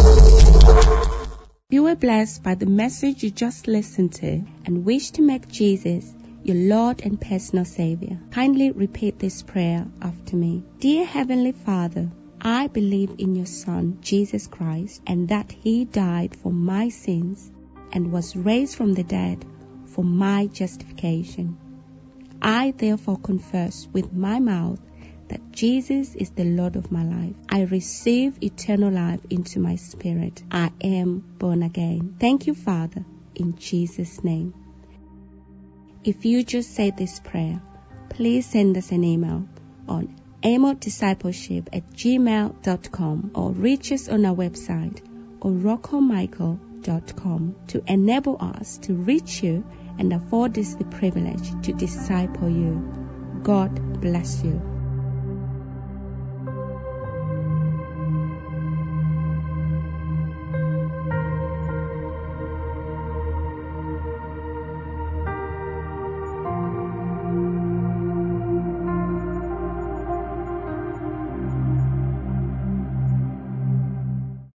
hand. You were blessed by the message you just listened to and wish to make Jesus your Lord and personal Savior. Kindly repeat this prayer after me. Dear Heavenly Father, I believe in your Son, Jesus Christ, and that He died for my sins and was raised from the dead for my justification. I therefore confess with my mouth that Jesus is the Lord of my life. I receive eternal life into my spirit. I am born again. Thank you, Father, in Jesus' name. If you just said this prayer, please send us an email on amodiscipleship at gmail dot com or reach us on our website oracle michael dot com to enable us to reach you and afford us the privilege to disciple you. God bless you.